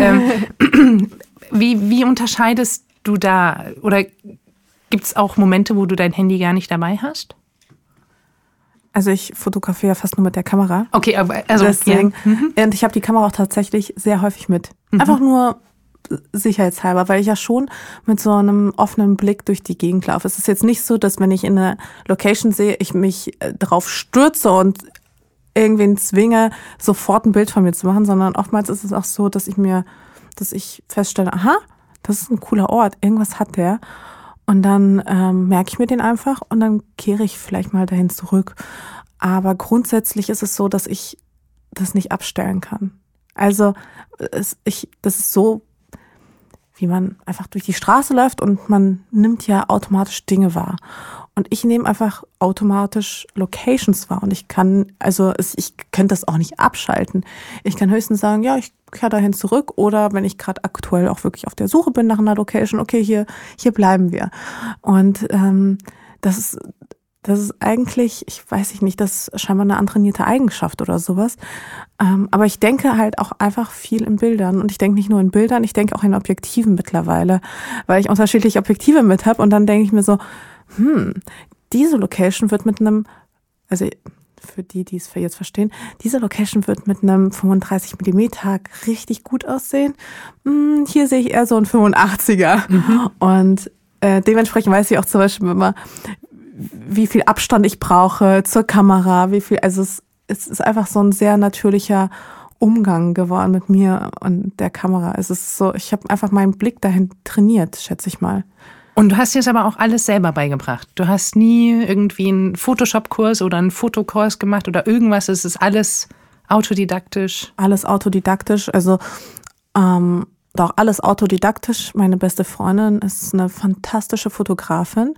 wie unterscheidest du da, oder gibt es auch Momente, wo du dein Handy gar nicht dabei hast?
Also ich fotografiere fast nur mit der Kamera.
Okay, aber also
deswegen. Ja. Und ich habe die Kamera auch tatsächlich sehr häufig mit. Einfach nur sicherheitshalber, weil ich ja schon mit so einem offenen Blick durch die Gegend laufe. Es ist jetzt nicht so, dass wenn ich in eine Location sehe, ich mich drauf stürze und irgendwen zwinge, sofort ein Bild von mir zu machen, sondern oftmals ist es auch so, dass ich feststelle, aha, das ist ein cooler Ort, irgendwas hat der. Und dann merke ich mir den einfach und dann kehre ich vielleicht mal dahin zurück. Aber grundsätzlich ist es so, dass ich das nicht abstellen kann. Also das ist so, wie man einfach durch die Straße läuft und man nimmt ja automatisch Dinge wahr. Und ich nehme einfach automatisch Locations wahr. Und ich könnte das auch nicht abschalten. Ich kann höchstens sagen, ja, ich kehre dahin zurück. Oder wenn ich gerade aktuell auch wirklich auf der Suche bin nach einer Location, okay, hier bleiben wir. Und das ist eigentlich, ich weiß nicht, das ist scheinbar eine antrainierte Eigenschaft oder sowas. Aber ich denke halt auch einfach viel in Bildern. Und ich denke nicht nur in Bildern, ich denke auch in Objektiven mittlerweile. Weil ich unterschiedliche Objektive mit habe. Und dann denke ich mir so, diese Location wird mit einem, also für die es jetzt verstehen, diese Location wird mit einem 35 mm richtig gut aussehen. Hier sehe ich eher so einen 85er. Und dementsprechend weiß ich auch zum Beispiel immer, wie viel Abstand ich brauche zur Kamera, also es ist einfach so ein sehr natürlicher Umgang geworden mit mir und der Kamera. Es ist so, ich habe einfach meinen Blick dahin trainiert, schätze ich mal.
Und du hast dir das aber auch alles selber beigebracht. Du hast nie irgendwie einen Photoshop-Kurs oder einen Fotokurs gemacht oder irgendwas. Es ist alles autodidaktisch.
Alles autodidaktisch. Also doch alles autodidaktisch. Meine beste Freundin ist eine fantastische Fotografin.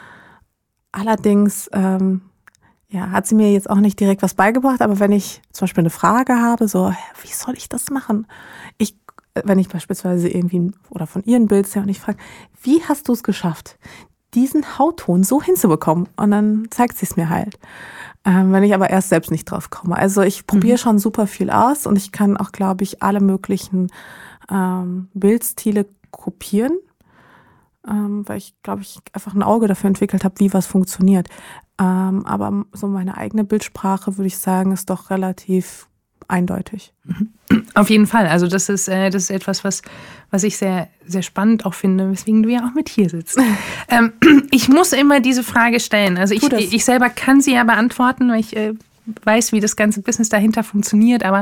Allerdings hat sie mir jetzt auch nicht direkt was beigebracht. Aber wenn ich zum Beispiel eine Frage habe, so, wie soll ich das machen? Wenn ich beispielsweise irgendwie oder von ihr ein Bild sehe und ich frage, wie hast du es geschafft, diesen Hautton so hinzubekommen? Und dann zeigt sie es mir halt. Wenn ich aber erst selbst nicht drauf komme. Also ich probiere schon super viel aus und ich kann auch, glaube ich, alle möglichen Bildstile kopieren, weil ich, glaube ich, einfach ein Auge dafür entwickelt habe, wie was funktioniert. Aber so meine eigene Bildsprache, würde ich sagen, ist doch relativ eindeutig.
Auf jeden Fall. Also das ist etwas, was ich sehr, sehr spannend auch finde, weswegen du ja auch mit hier sitzt. Ich muss immer diese Frage stellen. Also ich selber kann sie ja beantworten, weil ich weiß, wie das ganze Business dahinter funktioniert. Aber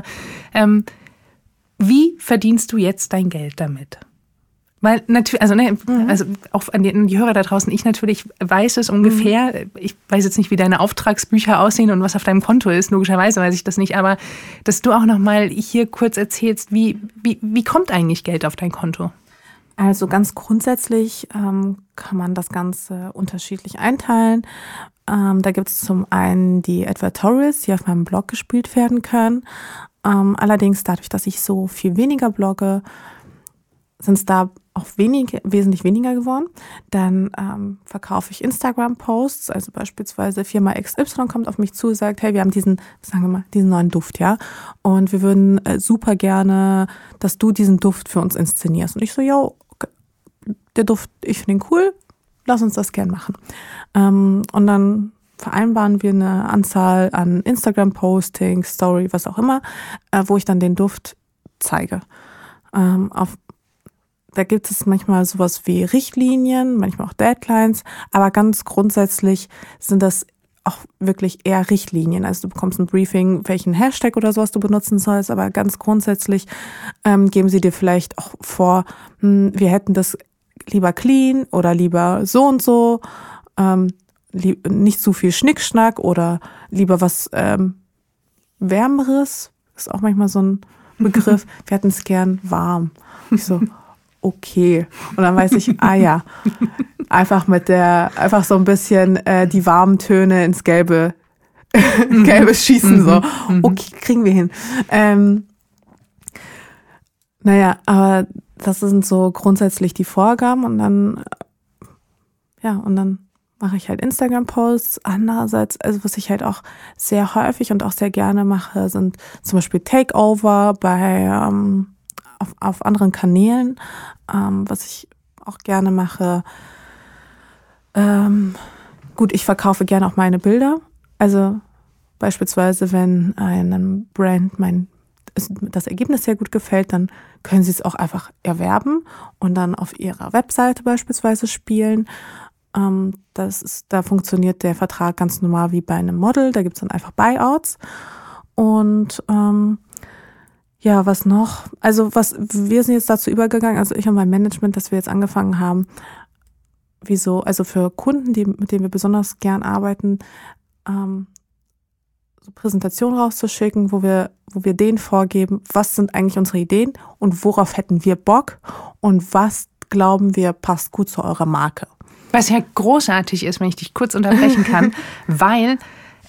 wie verdienst du jetzt dein Geld damit? Weil natürlich, also auch an die Hörer da draußen, ich natürlich weiß es ungefähr. Ich weiß jetzt nicht, wie deine Auftragsbücher aussehen und was auf deinem Konto ist. Logischerweise weiß ich das nicht. Aber dass du auch noch mal hier kurz erzählst, wie kommt eigentlich Geld auf dein Konto?
Also ganz grundsätzlich kann man das Ganze unterschiedlich einteilen. Da gibt es zum einen die Advertorials, die auf meinem Blog gespielt werden können. Allerdings dadurch, dass ich so viel weniger blogge, sind es da auch wesentlich weniger geworden. Dann verkaufe ich Instagram-Posts, also beispielsweise Firma XY kommt auf mich zu und sagt, hey, wir haben diesen neuen Duft, ja, und wir würden super gerne, dass du diesen Duft für uns inszenierst. Und ich so, yo, okay, der Duft, ich finde ihn cool, lass uns das gern machen. Und dann vereinbaren wir eine Anzahl an Instagram-Postings, Story, was auch immer, wo ich dann den Duft zeige. Da gibt es manchmal sowas wie Richtlinien, manchmal auch Deadlines, aber ganz grundsätzlich sind das auch wirklich eher Richtlinien. Also du bekommst ein Briefing, welchen Hashtag oder sowas du benutzen sollst, aber ganz grundsätzlich geben sie dir vielleicht auch vor, wir hätten das lieber clean oder lieber so und so, nicht zu viel Schnickschnack oder lieber was Wärmeres, ist auch manchmal so ein Begriff. Wir hätten es gern warm. Ich so, okay. Und dann weiß ich, ja, einfach so ein bisschen die warmen Töne ins Gelbe schießen, so. Okay, kriegen wir hin. Naja, aber das sind so grundsätzlich die Vorgaben und dann mache ich halt Instagram-Posts. Andererseits, also was ich halt auch sehr häufig und auch sehr gerne mache, sind zum Beispiel Takeover auf anderen Kanälen, was ich auch gerne mache. Gut, ich verkaufe gerne auch meine Bilder. Also beispielsweise, wenn einem Brand das Ergebnis sehr gut gefällt, dann können sie es auch einfach erwerben und dann auf ihrer Webseite beispielsweise spielen. Da funktioniert der Vertrag ganz normal wie bei einem Model. Da gibt es dann einfach Buyouts. Und was noch? Also wir sind jetzt dazu übergegangen, also ich und mein Management, dass wir jetzt angefangen haben, also für Kunden, mit denen wir besonders gern arbeiten, so Präsentationen rauszuschicken, wo wir denen vorgeben, was sind eigentlich unsere Ideen und worauf hätten wir Bock und was glauben wir passt gut zu eurer Marke.
Was ja großartig ist, wenn ich dich kurz unterbrechen kann, weil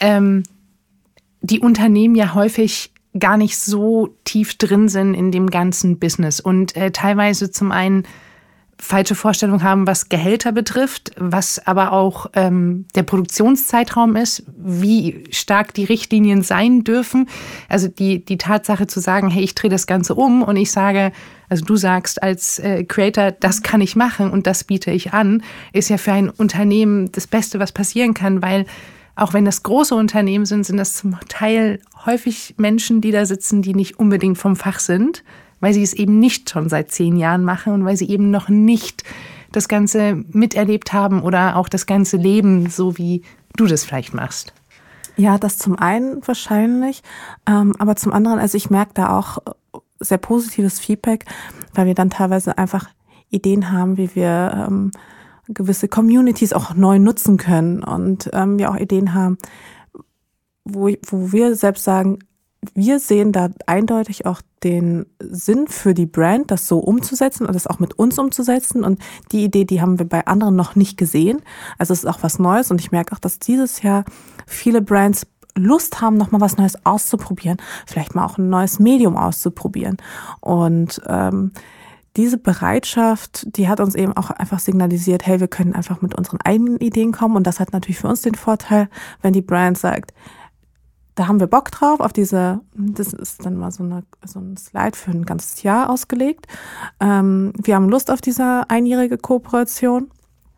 die Unternehmen ja häufig gar nicht so tief drin sind in dem ganzen Business und teilweise zum einen falsche Vorstellungen haben, was Gehälter betrifft, was aber auch der Produktionszeitraum ist, wie stark die Richtlinien sein dürfen. Also die Tatsache zu sagen, hey, ich drehe das Ganze um und ich sage, also du sagst als Creator, das kann ich machen und das biete ich an, ist ja für ein Unternehmen das Beste, was passieren kann, weil auch wenn das große Unternehmen sind das zum Teil häufig Menschen, die da sitzen, die nicht unbedingt vom Fach sind, weil sie es eben nicht schon seit 10 Jahren machen und weil sie eben noch nicht das Ganze miterlebt haben oder auch das ganze Leben, so wie du das vielleicht machst.
Ja, das zum einen wahrscheinlich, aber zum anderen, also ich merke da auch sehr positives Feedback, weil wir dann teilweise einfach Ideen haben, wie wir gewisse Communities auch neu nutzen können und wir auch Ideen haben, wo wir selbst sagen, wir sehen da eindeutig auch den Sinn für die Brand, das so umzusetzen und das auch mit uns umzusetzen. Und die Idee, die haben wir bei anderen noch nicht gesehen. Also es ist auch was Neues und ich merke auch, dass dieses Jahr viele Brands Lust haben, nochmal was Neues auszuprobieren. Vielleicht mal auch ein neues Medium auszuprobieren. Und diese Bereitschaft, die hat uns eben auch einfach signalisiert, hey, wir können einfach mit unseren eigenen Ideen kommen. Und das hat natürlich für uns den Vorteil, wenn die Brand sagt, da haben wir Bock drauf, das ist dann mal so ein Slide für ein ganzes Jahr ausgelegt. Wir haben Lust auf diese einjährige Kooperation.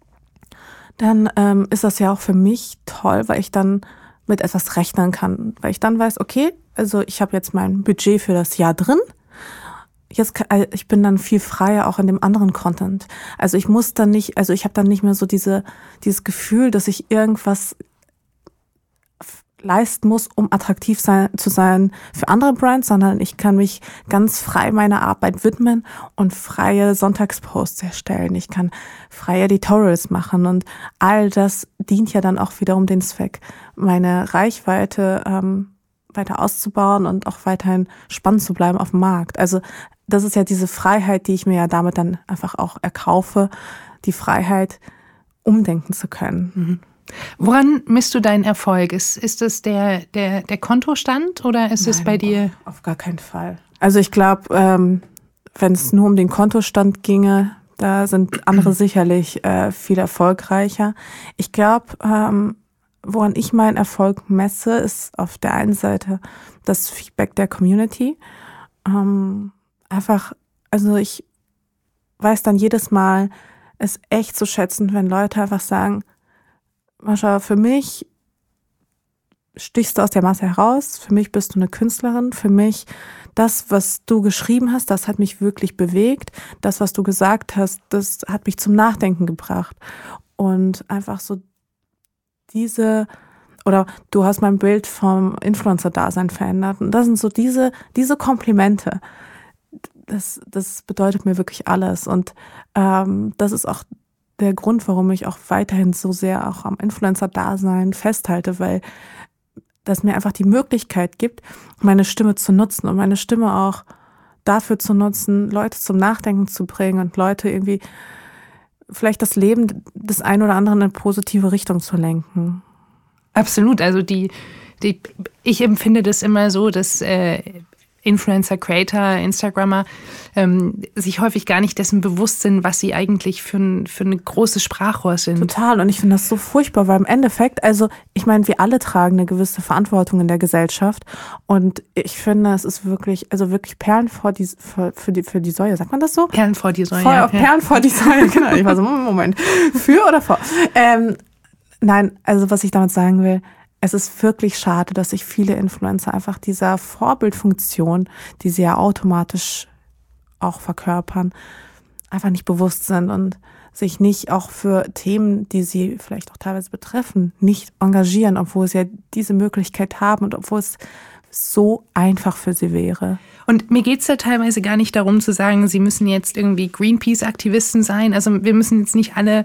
Dann ist das ja auch für mich toll, weil ich dann mit etwas rechnen kann. Weil ich dann weiß, okay, also ich habe jetzt mein Budget für das Jahr drin. Ich bin dann viel freier auch in dem anderen Content. Also ich habe dann nicht mehr so dieses Gefühl, dass ich irgendwas leisten muss, um attraktiv zu sein für andere Brands, sondern ich kann mich ganz frei meiner Arbeit widmen und freie Sonntagsposts erstellen. Ich kann freie Editorials machen und all das dient ja dann auch wiederum den Zweck, meine Reichweite weiter auszubauen und auch weiterhin spannend zu bleiben auf dem Markt. Also das ist ja diese Freiheit, die ich mir ja damit dann einfach auch erkaufe, die Freiheit, umdenken zu können.
Mhm. Woran misst du deinen Erfolg? Ist es der Kontostand oder ist es bei dir?
Auf gar keinen Fall. Also ich glaube, wenn es nur um den Kontostand ginge, da sind andere sicherlich viel erfolgreicher. Ich glaube, woran ich meinen Erfolg messe, ist auf der einen Seite das Feedback der Community. Also ich weiß dann jedes Mal, es echt zu schätzen, wenn Leute einfach sagen, Mascha, für mich stichst du aus der Masse heraus, für mich bist du eine Künstlerin, für mich das, was du geschrieben hast, das hat mich wirklich bewegt, das, was du gesagt hast, das hat mich zum Nachdenken gebracht und einfach so oder du hast mein Bild vom Influencer-Dasein verändert und das sind so diese Komplimente, das bedeutet mir wirklich alles und das ist auch der Grund, warum ich auch weiterhin so sehr auch am Influencer-Dasein festhalte, weil das mir einfach die Möglichkeit gibt, meine Stimme zu nutzen und meine Stimme auch dafür zu nutzen, Leute zum Nachdenken zu bringen und Leute irgendwie vielleicht das Leben des einen oder anderen in eine positive Richtung zu lenken.
Absolut. Also ich empfinde das immer so, dass Influencer, Creator, Instagrammer sich häufig gar nicht dessen bewusst sind, was sie eigentlich für ein großes Sprachrohr sind.
Total. Und ich finde das so furchtbar, weil im Endeffekt, also ich meine, wir alle tragen eine gewisse Verantwortung in der Gesellschaft. Und ich finde, es ist wirklich Perlen für die Säue. Sagt man das so?
Perlen vor die Säue.
Perlen vor die Säue, genau. Ich war so, Moment. Für oder vor? Nein, also was ich damit sagen will, es ist wirklich schade, dass sich viele Influencer einfach dieser Vorbildfunktion, die sie ja automatisch auch verkörpern, einfach nicht bewusst sind und sich nicht auch für Themen, die sie vielleicht auch teilweise betreffen, nicht engagieren, obwohl sie ja diese Möglichkeit haben und obwohl es so einfach für sie wäre.
Und mir geht's da teilweise gar nicht darum zu sagen, sie müssen jetzt irgendwie Greenpeace-Aktivisten sein. Also wir müssen jetzt nicht alle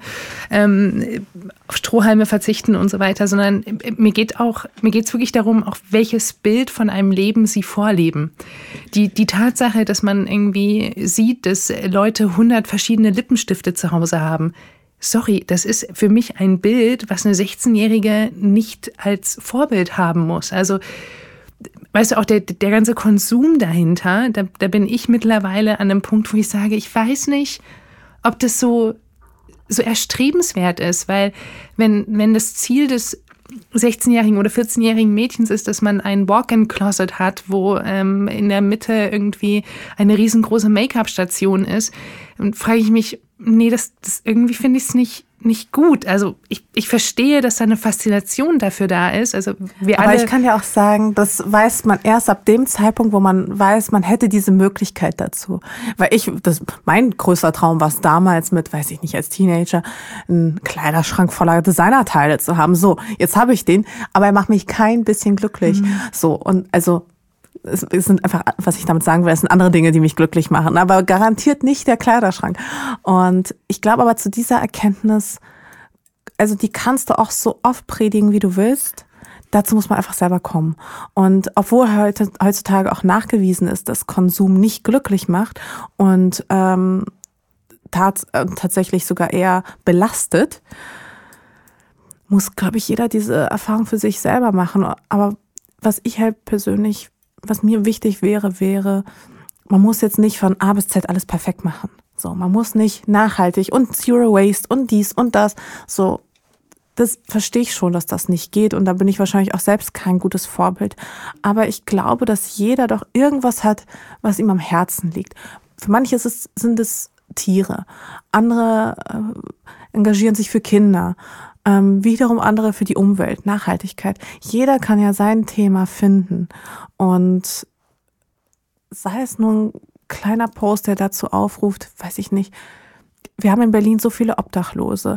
auf Strohhalme verzichten und so weiter, sondern mir geht's wirklich darum, auch welches Bild von einem Leben sie vorleben. Die Tatsache, dass man irgendwie sieht, dass Leute 100 verschiedene Lippenstifte zu Hause haben. Sorry, das ist für mich ein Bild, was eine 16-Jährige nicht als Vorbild haben muss. Also weißt du, auch der ganze Konsum dahinter, da bin ich mittlerweile an einem Punkt, wo ich sage, ich weiß nicht, ob das so erstrebenswert ist, weil wenn das Ziel des 16-jährigen oder 14-jährigen Mädchens ist, dass man ein Walk-in-Closet hat, wo in der Mitte irgendwie eine riesengroße Make-up-Station ist, dann frage ich mich, nee, das irgendwie finde ich es nicht gut. Also ich verstehe, dass da eine Faszination dafür da ist. Also
aber ich kann ja auch sagen, das weiß man erst ab dem Zeitpunkt, wo man weiß, man hätte diese Möglichkeit dazu. Weil mein größter Traum war es damals mit, weiß ich nicht, als Teenager, einen Kleiderschrank voller Designerteile zu haben. So, jetzt habe ich den, aber er macht mich kein bisschen glücklich. So, und also es sind einfach, was ich damit sagen will, es sind andere Dinge, die mich glücklich machen, aber garantiert nicht der Kleiderschrank. Und ich glaube aber zu dieser Erkenntnis, also die kannst du auch so oft predigen, wie du willst. Dazu muss man einfach selber kommen. Und obwohl heutzutage auch nachgewiesen ist, dass Konsum nicht glücklich macht und tatsächlich sogar eher belastet, muss, glaube ich, jeder diese Erfahrung für sich selber machen. Aber was mir wichtig wäre, man muss jetzt nicht von A bis Z alles perfekt machen. So, man muss nicht nachhaltig und Zero Waste und dies und das. So, das verstehe ich schon, dass das nicht geht. Und da bin ich wahrscheinlich auch selbst kein gutes Vorbild. Aber ich glaube, dass jeder doch irgendwas hat, was ihm am Herzen liegt. Für manche sind es Tiere. Andere engagieren sich für Kinder. Wiederum andere für die Umwelt, Nachhaltigkeit. Jeder kann ja sein Thema finden. Und sei es nur ein kleiner Post, der dazu aufruft, weiß ich nicht. Wir haben in Berlin so viele Obdachlose.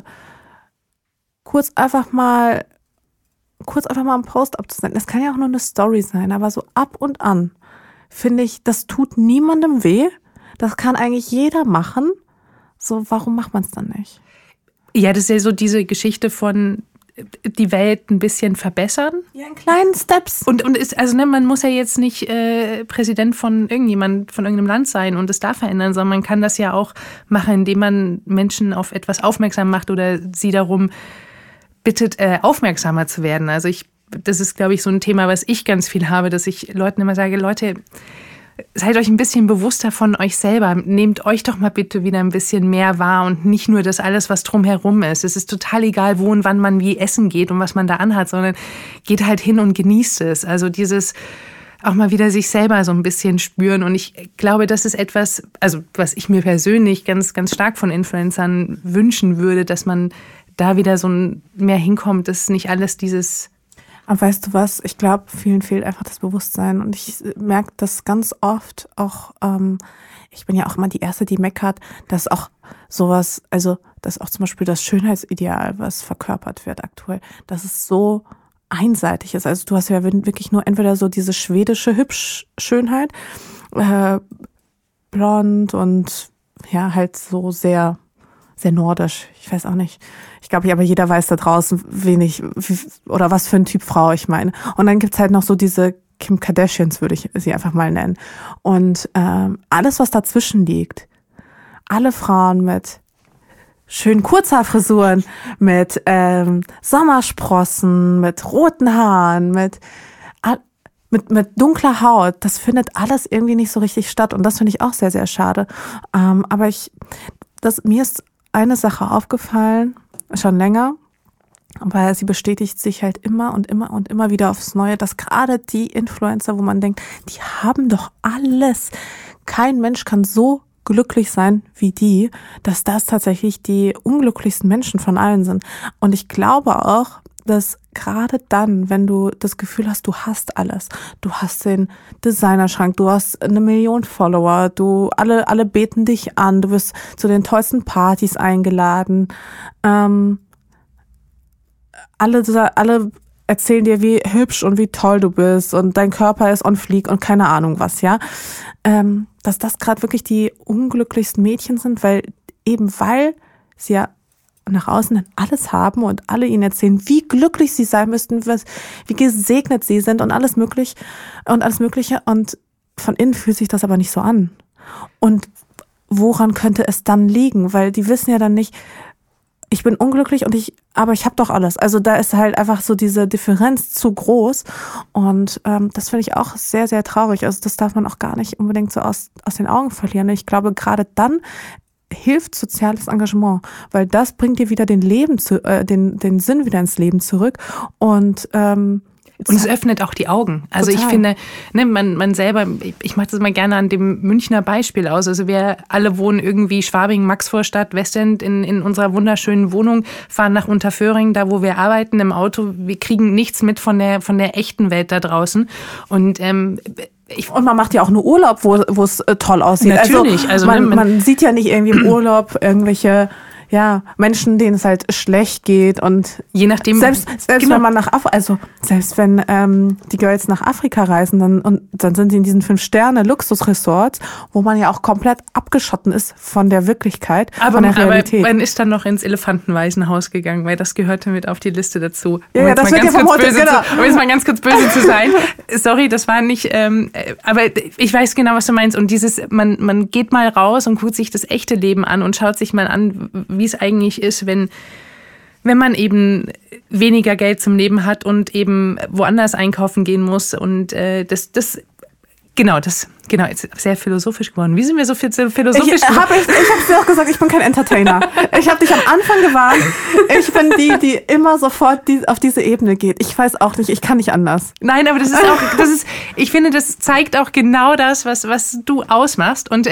Kurz einfach mal einen Post abzusenden. Das kann ja auch nur eine Story sein, aber so ab und an finde ich, das tut niemandem weh. Das kann eigentlich jeder machen. So, warum macht man es dann nicht?
Ja, das ist ja so diese Geschichte von die Welt ein bisschen verbessern.
Ja, in kleinen Steps.
Und ist, also man muss ja jetzt nicht Präsident von irgendeinem Land sein und es da verändern, sondern man kann das ja auch machen, indem man Menschen auf etwas aufmerksam macht oder sie darum bittet, aufmerksamer zu werden. Also das ist, glaube ich, so ein Thema, was ich ganz viel habe, dass ich Leuten immer sage, Leute, seid euch ein bisschen bewusster von euch selber. Nehmt euch doch mal bitte wieder ein bisschen mehr wahr und nicht nur das alles, was drumherum ist. Es ist total egal, wo und wann man wie essen geht und was man da anhat, sondern geht halt hin und genießt es. Also dieses auch mal wieder sich selber so ein bisschen spüren. Und ich glaube, das ist etwas, also was ich mir persönlich ganz, ganz stark von Influencern wünschen würde, dass man da wieder so mehr hinkommt, dass nicht alles dieses...
Aber weißt du was, ich glaube, vielen fehlt einfach das Bewusstsein und ich merke das ganz oft auch, ich bin ja auch immer die Erste, die meckert, dass auch sowas, also dass auch zum Beispiel das Schönheitsideal, was verkörpert wird aktuell, dass es so einseitig ist. Also du hast ja wirklich nur entweder so diese schwedische Schönheit, blond und ja halt so sehr nordisch. Ich weiß auch nicht. Ich glaube, aber jeder weiß da draußen oder was für ein Typ Frau ich meine. Und dann gibt's halt noch so diese Kim Kardashians, würde ich sie einfach mal nennen. Und alles, was dazwischen liegt, alle Frauen mit schönen Kurzhaarfrisuren, mit Sommersprossen, mit roten Haaren, mit dunkler Haut. Das findet alles irgendwie nicht so richtig statt und das finde ich auch sehr, sehr schade. Aber mir ist eine Sache aufgefallen, schon länger, weil sie bestätigt sich halt immer und immer und immer wieder aufs Neue, dass gerade die Influencer, wo man denkt, die haben doch alles. Kein Mensch kann so glücklich sein wie die, dass das tatsächlich die unglücklichsten Menschen von allen sind. Und ich glaube auch, dass gerade dann, wenn du das Gefühl hast, du hast alles, du hast den Designerschrank, du hast 1 Million Follower, alle beten dich an, du wirst zu den tollsten Partys eingeladen, alle erzählen dir, wie hübsch und wie toll du bist und dein Körper ist on fleek und keine Ahnung was, ja. Dass das gerade wirklich die unglücklichsten Mädchen sind, weil sie ja nach außen alles haben und alle ihnen erzählen, wie glücklich sie sein müssten, wie gesegnet sie sind und alles Mögliche. Und von innen fühlt sich das aber nicht so an. Und woran könnte es dann liegen? Weil die wissen ja dann nicht, ich bin unglücklich aber ich habe doch alles. Also da ist halt einfach so diese Differenz zu groß und das finde ich auch sehr, sehr traurig. Also das darf man auch gar nicht unbedingt so aus den Augen verlieren. Ich glaube, gerade dann hilft soziales Engagement, weil das bringt dir wieder den Sinn wieder ins Leben zurück und
es öffnet auch die Augen. Also total. Ich finde, man selber, ich mache das mal gerne an dem Münchner Beispiel aus. Also wir alle wohnen irgendwie Schwabing, Maxvorstadt, Westend in unserer wunderschönen Wohnung, fahren nach Unterföhring, da wo wir arbeiten im Auto. Wir kriegen nichts mit von der echten Welt da draußen. Und
man macht ja auch nur Urlaub, wo es toll aussieht.
Natürlich. Also
man sieht ja nicht irgendwie im Urlaub irgendwelche Menschen, denen es halt schlecht geht und
je nachdem,
selbst wenn man selbst wenn die Girls nach Afrika reisen, dann sind sie in diesen 5-Sterne-Luxusresorts, wo man ja auch komplett abgeschotten ist von der Wirklichkeit, von der Realität.
Aber man ist dann noch ins Elefantenwaisenhaus gegangen, weil das gehörte mit auf die Liste dazu.
Ja, das wird ja vermutet, genau.
Um jetzt mal ganz kurz böse zu sein. Sorry, das war nicht, aber ich weiß genau, was du meinst. Und man geht mal raus und guckt sich das echte Leben an und schaut sich mal an, wie es eigentlich ist, wenn man eben weniger Geld zum Leben hat und eben woanders einkaufen gehen muss. Und das ist jetzt sehr philosophisch geworden. Wie sind wir so viel philosophisch
geworden? Ich habe dir auch gesagt, ich bin kein Entertainer. Ich habe dich am Anfang gewarnt. Ich bin die immer sofort auf diese Ebene geht. Ich weiß auch nicht, ich kann nicht anders.
Nein, aber ich finde, das zeigt auch genau das, was du ausmachst. Und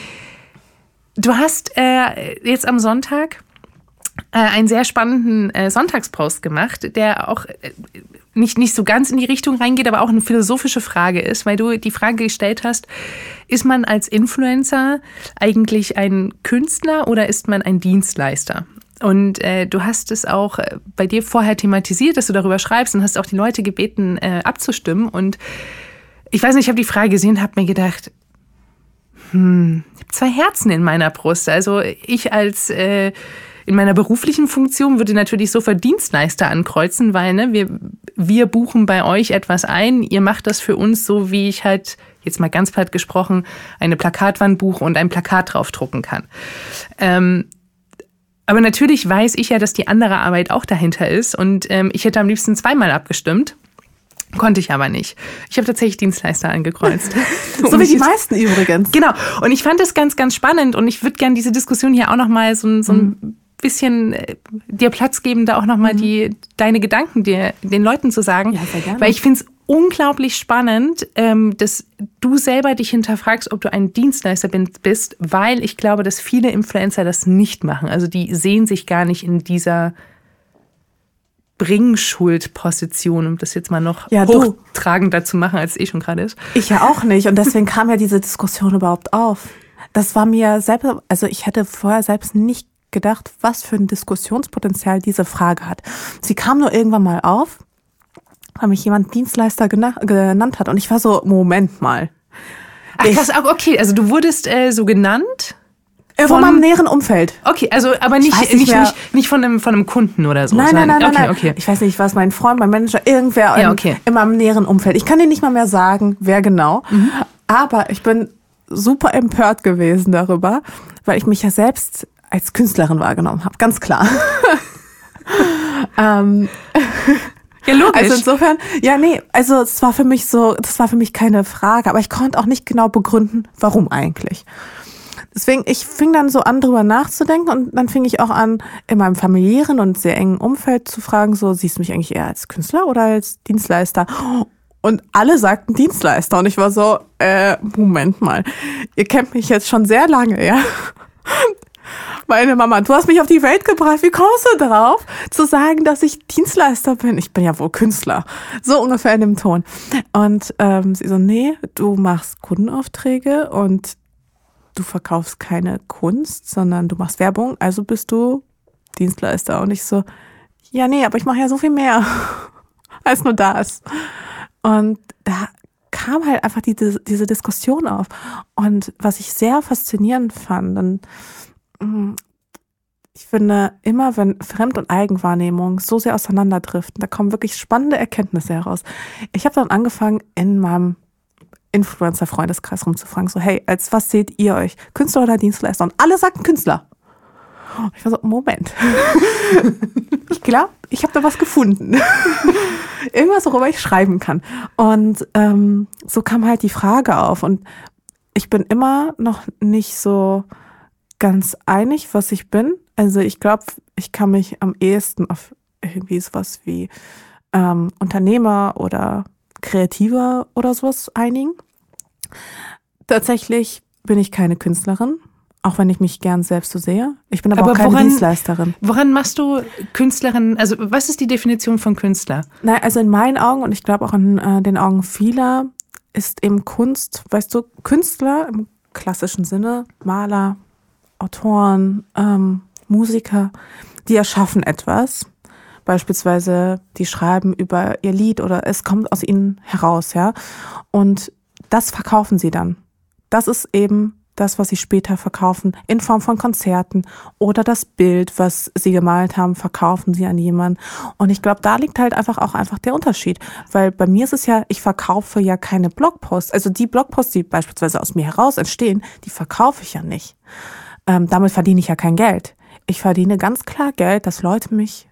du hast jetzt am Sonntag einen sehr spannenden Sonntagspost gemacht, der auch nicht so ganz in die Richtung reingeht, aber auch eine philosophische Frage ist, weil du die Frage gestellt hast, ist man als Influencer eigentlich ein Künstler oder ist man ein Dienstleister? Und du hast es auch bei dir vorher thematisiert, dass du darüber schreibst und hast auch die Leute gebeten, abzustimmen. Und ich weiß nicht, ich habe die Frage gesehen und habe mir gedacht, ich habe 2 Herzen in meiner Brust. Also ich als in meiner beruflichen Funktion würde natürlich sofort Dienstleister ankreuzen, weil wir buchen bei euch etwas ein. Ihr macht das für uns so, wie ich halt, jetzt mal ganz platt gesprochen, eine Plakatwand buche und ein Plakat draufdrucken kann. Aber natürlich weiß ich ja, dass die andere Arbeit auch dahinter ist. Und ich hätte am liebsten 2-mal abgestimmt. Konnte ich aber nicht. Ich habe tatsächlich Dienstleister angekreuzt.
So wie die meisten übrigens.
Genau. Und ich fand das ganz, ganz spannend. Und ich würde gerne diese Diskussion hier auch nochmal so ein bisschen dir Platz geben, da auch nochmal deine Gedanken den Leuten zu sagen.
Ja, sehr gerne.
Weil ich finde es unglaublich spannend, dass du selber dich hinterfragst, ob du ein Dienstleister bist, weil ich glaube, dass viele Influencer das nicht machen. Also die sehen sich gar nicht in dieser Bringschuldposition, um das jetzt mal noch hochtragender zu machen, als es schon gerade ist.
Ich ja auch nicht. Und deswegen kam ja diese Diskussion überhaupt auf. Das war mir selbst, also ich hätte vorher selbst nicht gedacht, was für ein Diskussionspotenzial diese Frage hat. Sie kam nur irgendwann mal auf, weil mich jemand Dienstleister genannt hat. Und ich war so, Moment mal.
Ach krass, okay, also du wurdest so genannt?
Von meinem näheren Umfeld.
Okay, also aber nicht von einem Kunden oder so.
Nein. Okay. Ich weiß nicht, was mein Freund, mein Manager, irgendwer in meinem näheren Umfeld. Ich kann dir nicht mal mehr sagen, wer genau. Aber ich bin super empört gewesen darüber, weil ich mich ja selbst als Künstlerin wahrgenommen habe, ganz klar.
Ja, logisch.
Also insofern, also das war für mich keine Frage, aber ich konnte auch nicht genau begründen, warum eigentlich. Deswegen, ich fing dann so an, drüber nachzudenken und dann fing ich auch an, in meinem familiären und sehr engen Umfeld zu fragen, so, siehst du mich eigentlich eher als Künstler oder als Dienstleister? Und alle sagten Dienstleister und ich war so, Moment mal, ihr kennt mich jetzt schon sehr lange, ja? Meine Mama, du hast mich auf die Welt gebracht, wie kommst du drauf, zu sagen, dass ich Dienstleister bin? Ich bin ja wohl Künstler. So ungefähr in dem Ton. Und sie so, nee, du machst Kundenaufträge und du verkaufst keine Kunst, sondern du machst Werbung, also bist du Dienstleister. Und ich so, ja, nee, aber ich mache ja so viel mehr als nur das. Und da kam halt einfach diese Diskussion auf. Und was ich sehr faszinierend fand, und ich finde, immer wenn Fremd- und Eigenwahrnehmung so sehr auseinanderdriften, da kommen wirklich spannende Erkenntnisse heraus. Ich habe dann angefangen, in meinem Influencer-Freundeskreis rumzufragen, so, hey, als was seht ihr euch? Künstler oder Dienstleister? Und alle sagten Künstler. Und ich war so, Moment. Ich glaube, ich habe da was gefunden. Irgendwas, worüber ich schreiben kann. Und so kam halt die Frage auf. Und ich bin immer noch nicht so ganz einig, was ich bin. Also ich glaube, ich kann mich am ehesten auf irgendwie sowas wie Unternehmer oder Kreativer oder sowas einigen. Tatsächlich bin ich keine Künstlerin, auch wenn ich mich gern selbst so sehe. Ich bin aber auch keine Dienstleisterin.
Woran machst du Künstlerin, also was ist die Definition von Künstler?
Na, also in meinen Augen und ich glaube auch in den Augen vieler ist eben Kunst, weißt du, Künstler im klassischen Sinne, Maler, Autoren, Musiker, die erschaffen etwas. Beispielsweise, die schreiben über ihr Lied oder es kommt aus ihnen heraus, ja. Und das verkaufen sie dann. Das ist eben das, was sie später verkaufen, in Form von Konzerten oder das Bild, was sie gemalt haben, verkaufen sie an jemanden. Und ich glaube, da liegt halt einfach der Unterschied. Weil bei mir ist es ja, ich verkaufe ja keine Blogposts. Also die Blogposts, die beispielsweise aus mir heraus entstehen, die verkaufe ich ja nicht. Damit verdiene ich ja kein Geld. Ich verdiene ganz klar Geld, dass Leute mich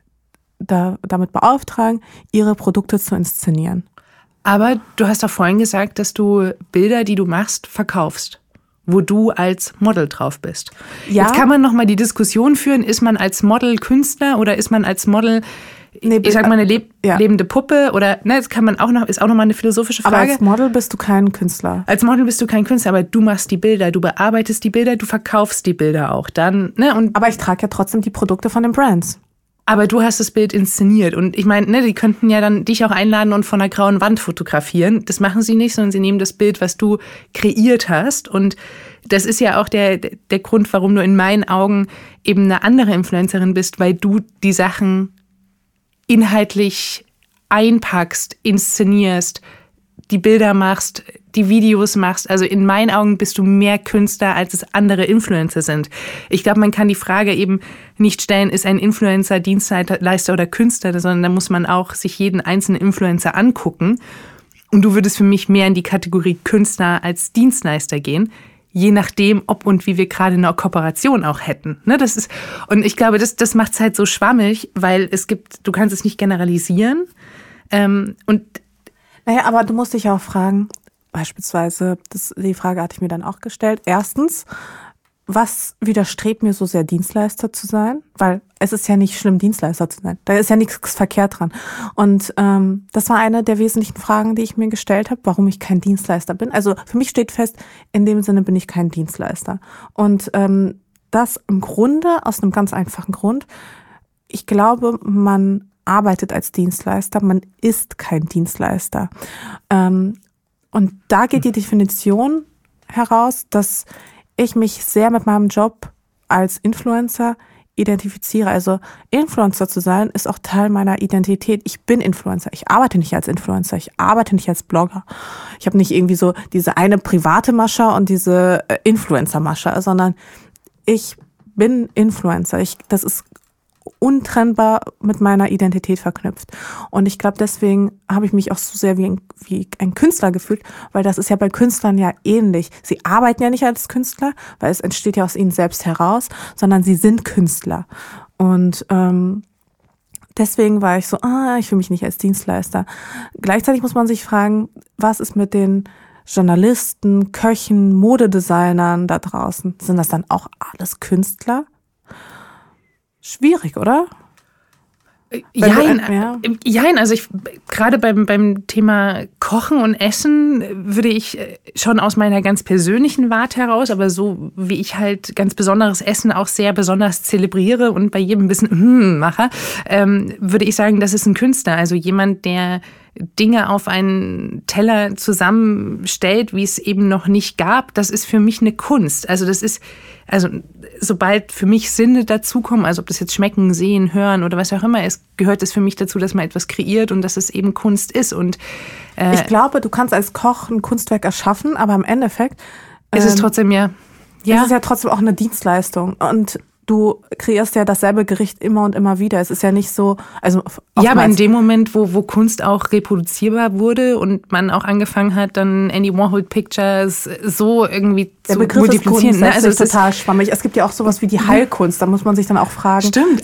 damit beauftragen, ihre Produkte zu inszenieren.
Aber du hast doch vorhin gesagt, dass du Bilder, die du machst, verkaufst, wo du als Model drauf bist. Ja. Jetzt kann man noch mal die Diskussion führen, ist man als Model Künstler oder ist man als Model, ich sag mal, eine lebende Puppe oder, ne, das kann man auch noch, ist auch noch mal eine philosophische Frage.
Aber als Model bist du kein Künstler.
Als Model bist du kein Künstler, aber du machst die Bilder, du bearbeitest die Bilder, du verkaufst die Bilder auch dann, ne? Und
aber ich trage ja trotzdem die Produkte von den Brands.
Aber du hast das Bild inszeniert und ich meine, ne, die könnten ja dann dich auch einladen und von einer grauen Wand fotografieren. Das machen sie nicht, sondern sie nehmen das Bild, was du kreiert hast. Und das ist ja auch der Grund, warum du in meinen Augen eben eine andere Influencerin bist, weil du die Sachen inhaltlich einpackst, inszenierst, die Bilder machst, die Videos machst. Also in meinen Augen bist du mehr Künstler, als es andere Influencer sind. Ich glaube, man kann die Frage eben nicht stellen, ist ein Influencer Dienstleister oder Künstler, sondern da muss man auch sich jeden einzelnen Influencer angucken. Und du würdest für mich mehr in die Kategorie Künstler als Dienstleister gehen, je nachdem, ob und wie wir gerade eine Kooperation auch hätten. Ne, das ist, und ich glaube, das macht es halt so schwammig, weil du kannst es nicht generalisieren.
Naja, aber du musst dich auch fragen, beispielsweise, die Frage hatte ich mir dann auch gestellt. Erstens, was widerstrebt mir so sehr, Dienstleister zu sein? Weil es ist ja nicht schlimm, Dienstleister zu sein. Da ist ja nichts verkehrt dran. Und das war eine der wesentlichen Fragen, die ich mir gestellt habe, warum ich kein Dienstleister bin. Also für mich steht fest, in dem Sinne bin ich kein Dienstleister. Und das im Grunde aus einem ganz einfachen Grund. Ich glaube, man arbeitet als Dienstleister, man ist kein Dienstleister. Und da geht die Definition heraus, dass ich mich sehr mit meinem Job als Influencer identifiziere. Also Influencer zu sein, ist auch Teil meiner Identität. Ich bin Influencer. Ich arbeite nicht als Influencer. Ich arbeite nicht als Blogger. Ich habe nicht irgendwie so diese eine private Mascha und diese Influencer-Mascha, sondern ich bin Influencer. Das ist untrennbar mit meiner Identität verknüpft. Und ich glaube, deswegen habe ich mich auch so sehr wie ein Künstler gefühlt, weil das ist ja bei Künstlern ja ähnlich. Sie arbeiten ja nicht als Künstler, weil es entsteht ja aus ihnen selbst heraus, sondern sie sind Künstler. Und deswegen war ich so, ich fühle mich nicht als Dienstleister. Gleichzeitig muss man sich fragen, was ist mit den Journalisten, Köchen, Modedesignern da draußen? Sind das dann auch alles Künstler? Schwierig, oder?
Jein, also gerade beim Thema Kochen und Essen würde ich schon aus meiner ganz persönlichen Warte heraus, aber so wie ich halt ganz besonderes Essen auch sehr besonders zelebriere und bei jedem ein bisschen mache, würde ich sagen, das ist ein Künstler, also jemand, der Dinge auf einen Teller zusammenstellt, wie es eben noch nicht gab, das ist für mich eine Kunst. Also sobald für mich Sinne dazukommen, also ob das jetzt schmecken, sehen, hören oder was auch immer ist, gehört es für mich dazu, dass man etwas kreiert und dass es eben Kunst ist. Und
ich glaube, du kannst als Koch ein Kunstwerk erschaffen, aber im Endeffekt
ist es trotzdem
Es ist ja trotzdem auch eine Dienstleistung. Und du kreierst ja dasselbe Gericht immer und immer wieder. Es ist ja nicht so, also
ja, aber in dem Moment, wo Kunst auch reproduzierbar wurde und man auch angefangen hat, dann Andy Warhol Pictures so irgendwie zu multiplizieren.
Der Begriff ist total schwammig. Es gibt ja auch sowas wie die Heilkunst. Da muss man sich dann auch fragen.
Stimmt.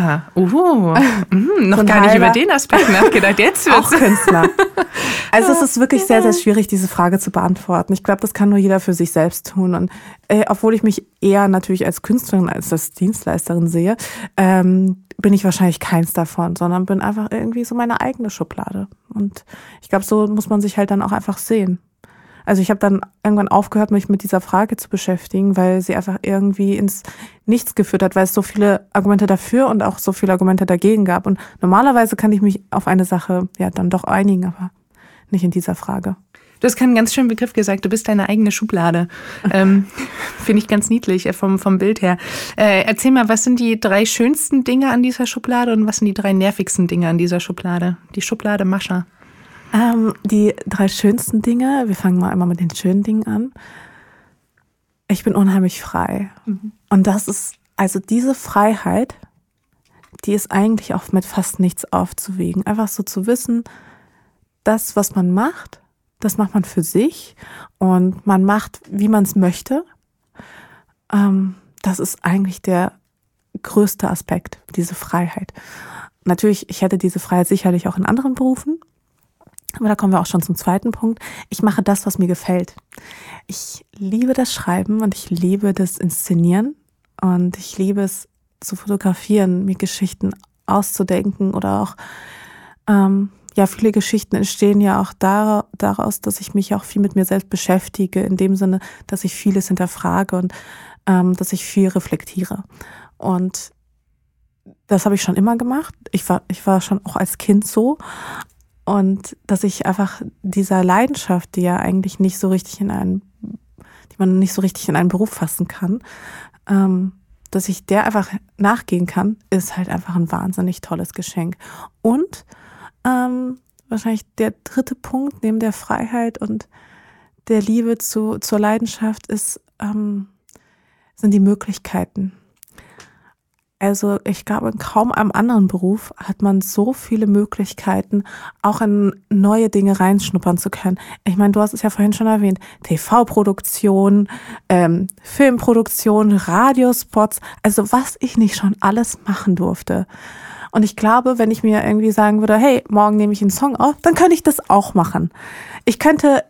Noch gar nicht über den Aspekt nachgedacht. Jetzt wird's
auch Künstler. Also es ist wirklich sehr, sehr schwierig, diese Frage zu beantworten. Ich glaube, das kann nur jeder für sich selbst tun. Und obwohl ich mich eher natürlich als Künstlerin als als Dienstleisterin sehe, bin ich wahrscheinlich keins davon, sondern bin einfach irgendwie so meine eigene Schublade. Und ich glaube, so muss man sich halt dann auch einfach sehen. Also ich habe dann irgendwann aufgehört, mich mit dieser Frage zu beschäftigen, weil sie einfach irgendwie ins Nichts geführt hat, weil es so viele Argumente dafür und auch so viele Argumente dagegen gab. Und normalerweise kann ich mich auf eine Sache ja dann doch einigen, aber nicht in dieser Frage.
Du hast keinen ganz schönen Begriff gesagt, du bist deine eigene Schublade. Finde ich ganz niedlich vom Bild her. Erzähl mal, was sind die 3 schönsten Dinge an dieser Schublade und was sind die 3 nervigsten Dinge an dieser Schublade? Die Schublade Mascha.
Die 3 schönsten Dinge, wir fangen mal einmal mit den schönen Dingen an. Ich bin unheimlich frei. Mhm. Und das ist, also diese Freiheit, die ist eigentlich auch mit fast nichts aufzuwiegen. Einfach so zu wissen, das, was man macht, das macht man für sich und man macht, wie man es möchte. Das ist eigentlich der größte Aspekt, diese Freiheit. Natürlich, ich hätte diese Freiheit sicherlich auch in anderen Berufen, aber da kommen wir auch schon zum zweiten Punkt. Ich mache das, was mir gefällt. Ich liebe das Schreiben und ich liebe das Inszenieren und ich liebe es zu fotografieren, mir Geschichten auszudenken oder auch viele Geschichten entstehen ja auch daraus, dass ich mich auch viel mit mir selbst beschäftige, in dem Sinne, dass ich vieles hinterfrage und dass ich viel reflektiere. Und das habe ich schon immer gemacht. Ich war schon auch als Kind so. Und dass ich einfach dieser Leidenschaft, die man nicht so richtig in einen Beruf fassen kann, dass ich der einfach nachgehen kann, ist halt einfach ein wahnsinnig tolles Geschenk. Und wahrscheinlich der 3. Punkt neben der Freiheit und der Liebe zur Leidenschaft sind die Möglichkeiten. Also ich glaube, in kaum einem anderen Beruf hat man so viele Möglichkeiten, auch in neue Dinge reinschnuppern zu können. Ich meine, du hast es ja vorhin schon erwähnt, TV-Produktion, Filmproduktion, Radiospots, also was ich nicht schon alles machen durfte. Und ich glaube, wenn ich mir irgendwie sagen würde, hey, morgen nehme ich einen Song auf, dann könnte ich das auch machen. Ich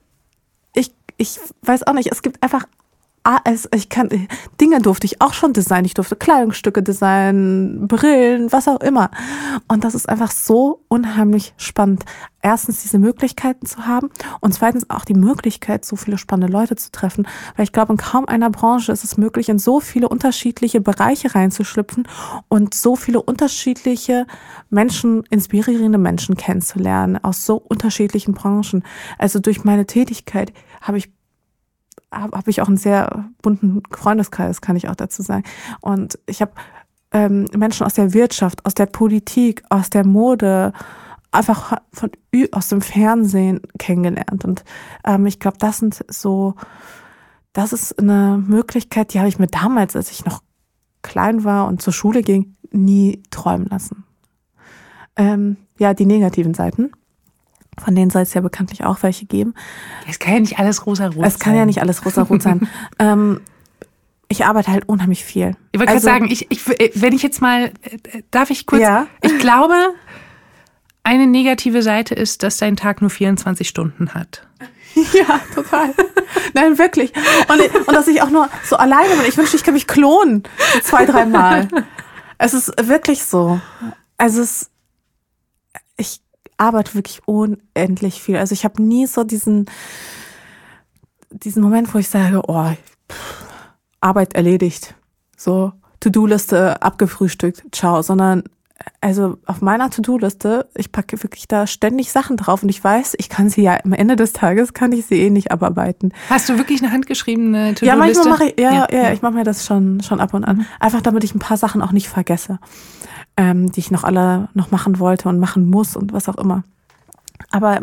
weiß auch nicht, es gibt einfach, Dinge durfte ich auch schon designen. Ich durfte Kleidungsstücke designen, Brillen, was auch immer. Und das ist einfach so unheimlich spannend. Erstens diese Möglichkeiten zu haben und zweitens auch die Möglichkeit, so viele spannende Leute zu treffen. Weil ich glaube, in kaum einer Branche ist es möglich, in so viele unterschiedliche Bereiche reinzuschlüpfen und so viele unterschiedliche Menschen, inspirierende Menschen kennenzulernen aus so unterschiedlichen Branchen. Also durch meine Tätigkeit habe ich auch einen sehr bunten Freundeskreis, kann ich auch dazu sagen. Und ich habe Menschen aus der Wirtschaft, aus der Politik, aus der Mode, einfach aus dem Fernsehen kennengelernt. Und ich glaube, das ist eine Möglichkeit, die habe ich mir damals, als ich noch klein war und zur Schule ging, nie träumen lassen. Die negativen Seiten. Von denen soll es ja bekanntlich auch welche geben.
Es kann ja nicht alles rosa-rot sein.
Es kann ja nicht alles rosa-rot sein. Ich arbeite halt unheimlich viel.
Ich wollte gerade sagen, wenn ich jetzt mal, darf ich kurz? Ja. Ich glaube, eine negative Seite ist, dass dein Tag nur 24 Stunden hat.
Ja, total. Nein, wirklich. Und dass ich auch nur so alleine bin. Ich wünschte, ich kann mich klonen. So 2-3 Mal. Es ist wirklich so. Also ich arbeite wirklich unendlich viel. Also ich habe nie so diesen Moment, wo ich sage, Arbeit erledigt. So To-Do-Liste abgefrühstückt. Ciao. Sondern also auf meiner To-Do-Liste, ich packe wirklich da ständig Sachen drauf und ich weiß, ich kann sie ja am Ende des Tages, kann ich sie nicht abarbeiten.
Hast du wirklich eine handgeschriebene To-Do-Liste?
Ja, manchmal mache ich, ich mache mir das schon ab und an. Einfach damit ich ein paar Sachen auch nicht vergesse, die ich noch alle noch machen wollte und machen muss und was auch immer. Aber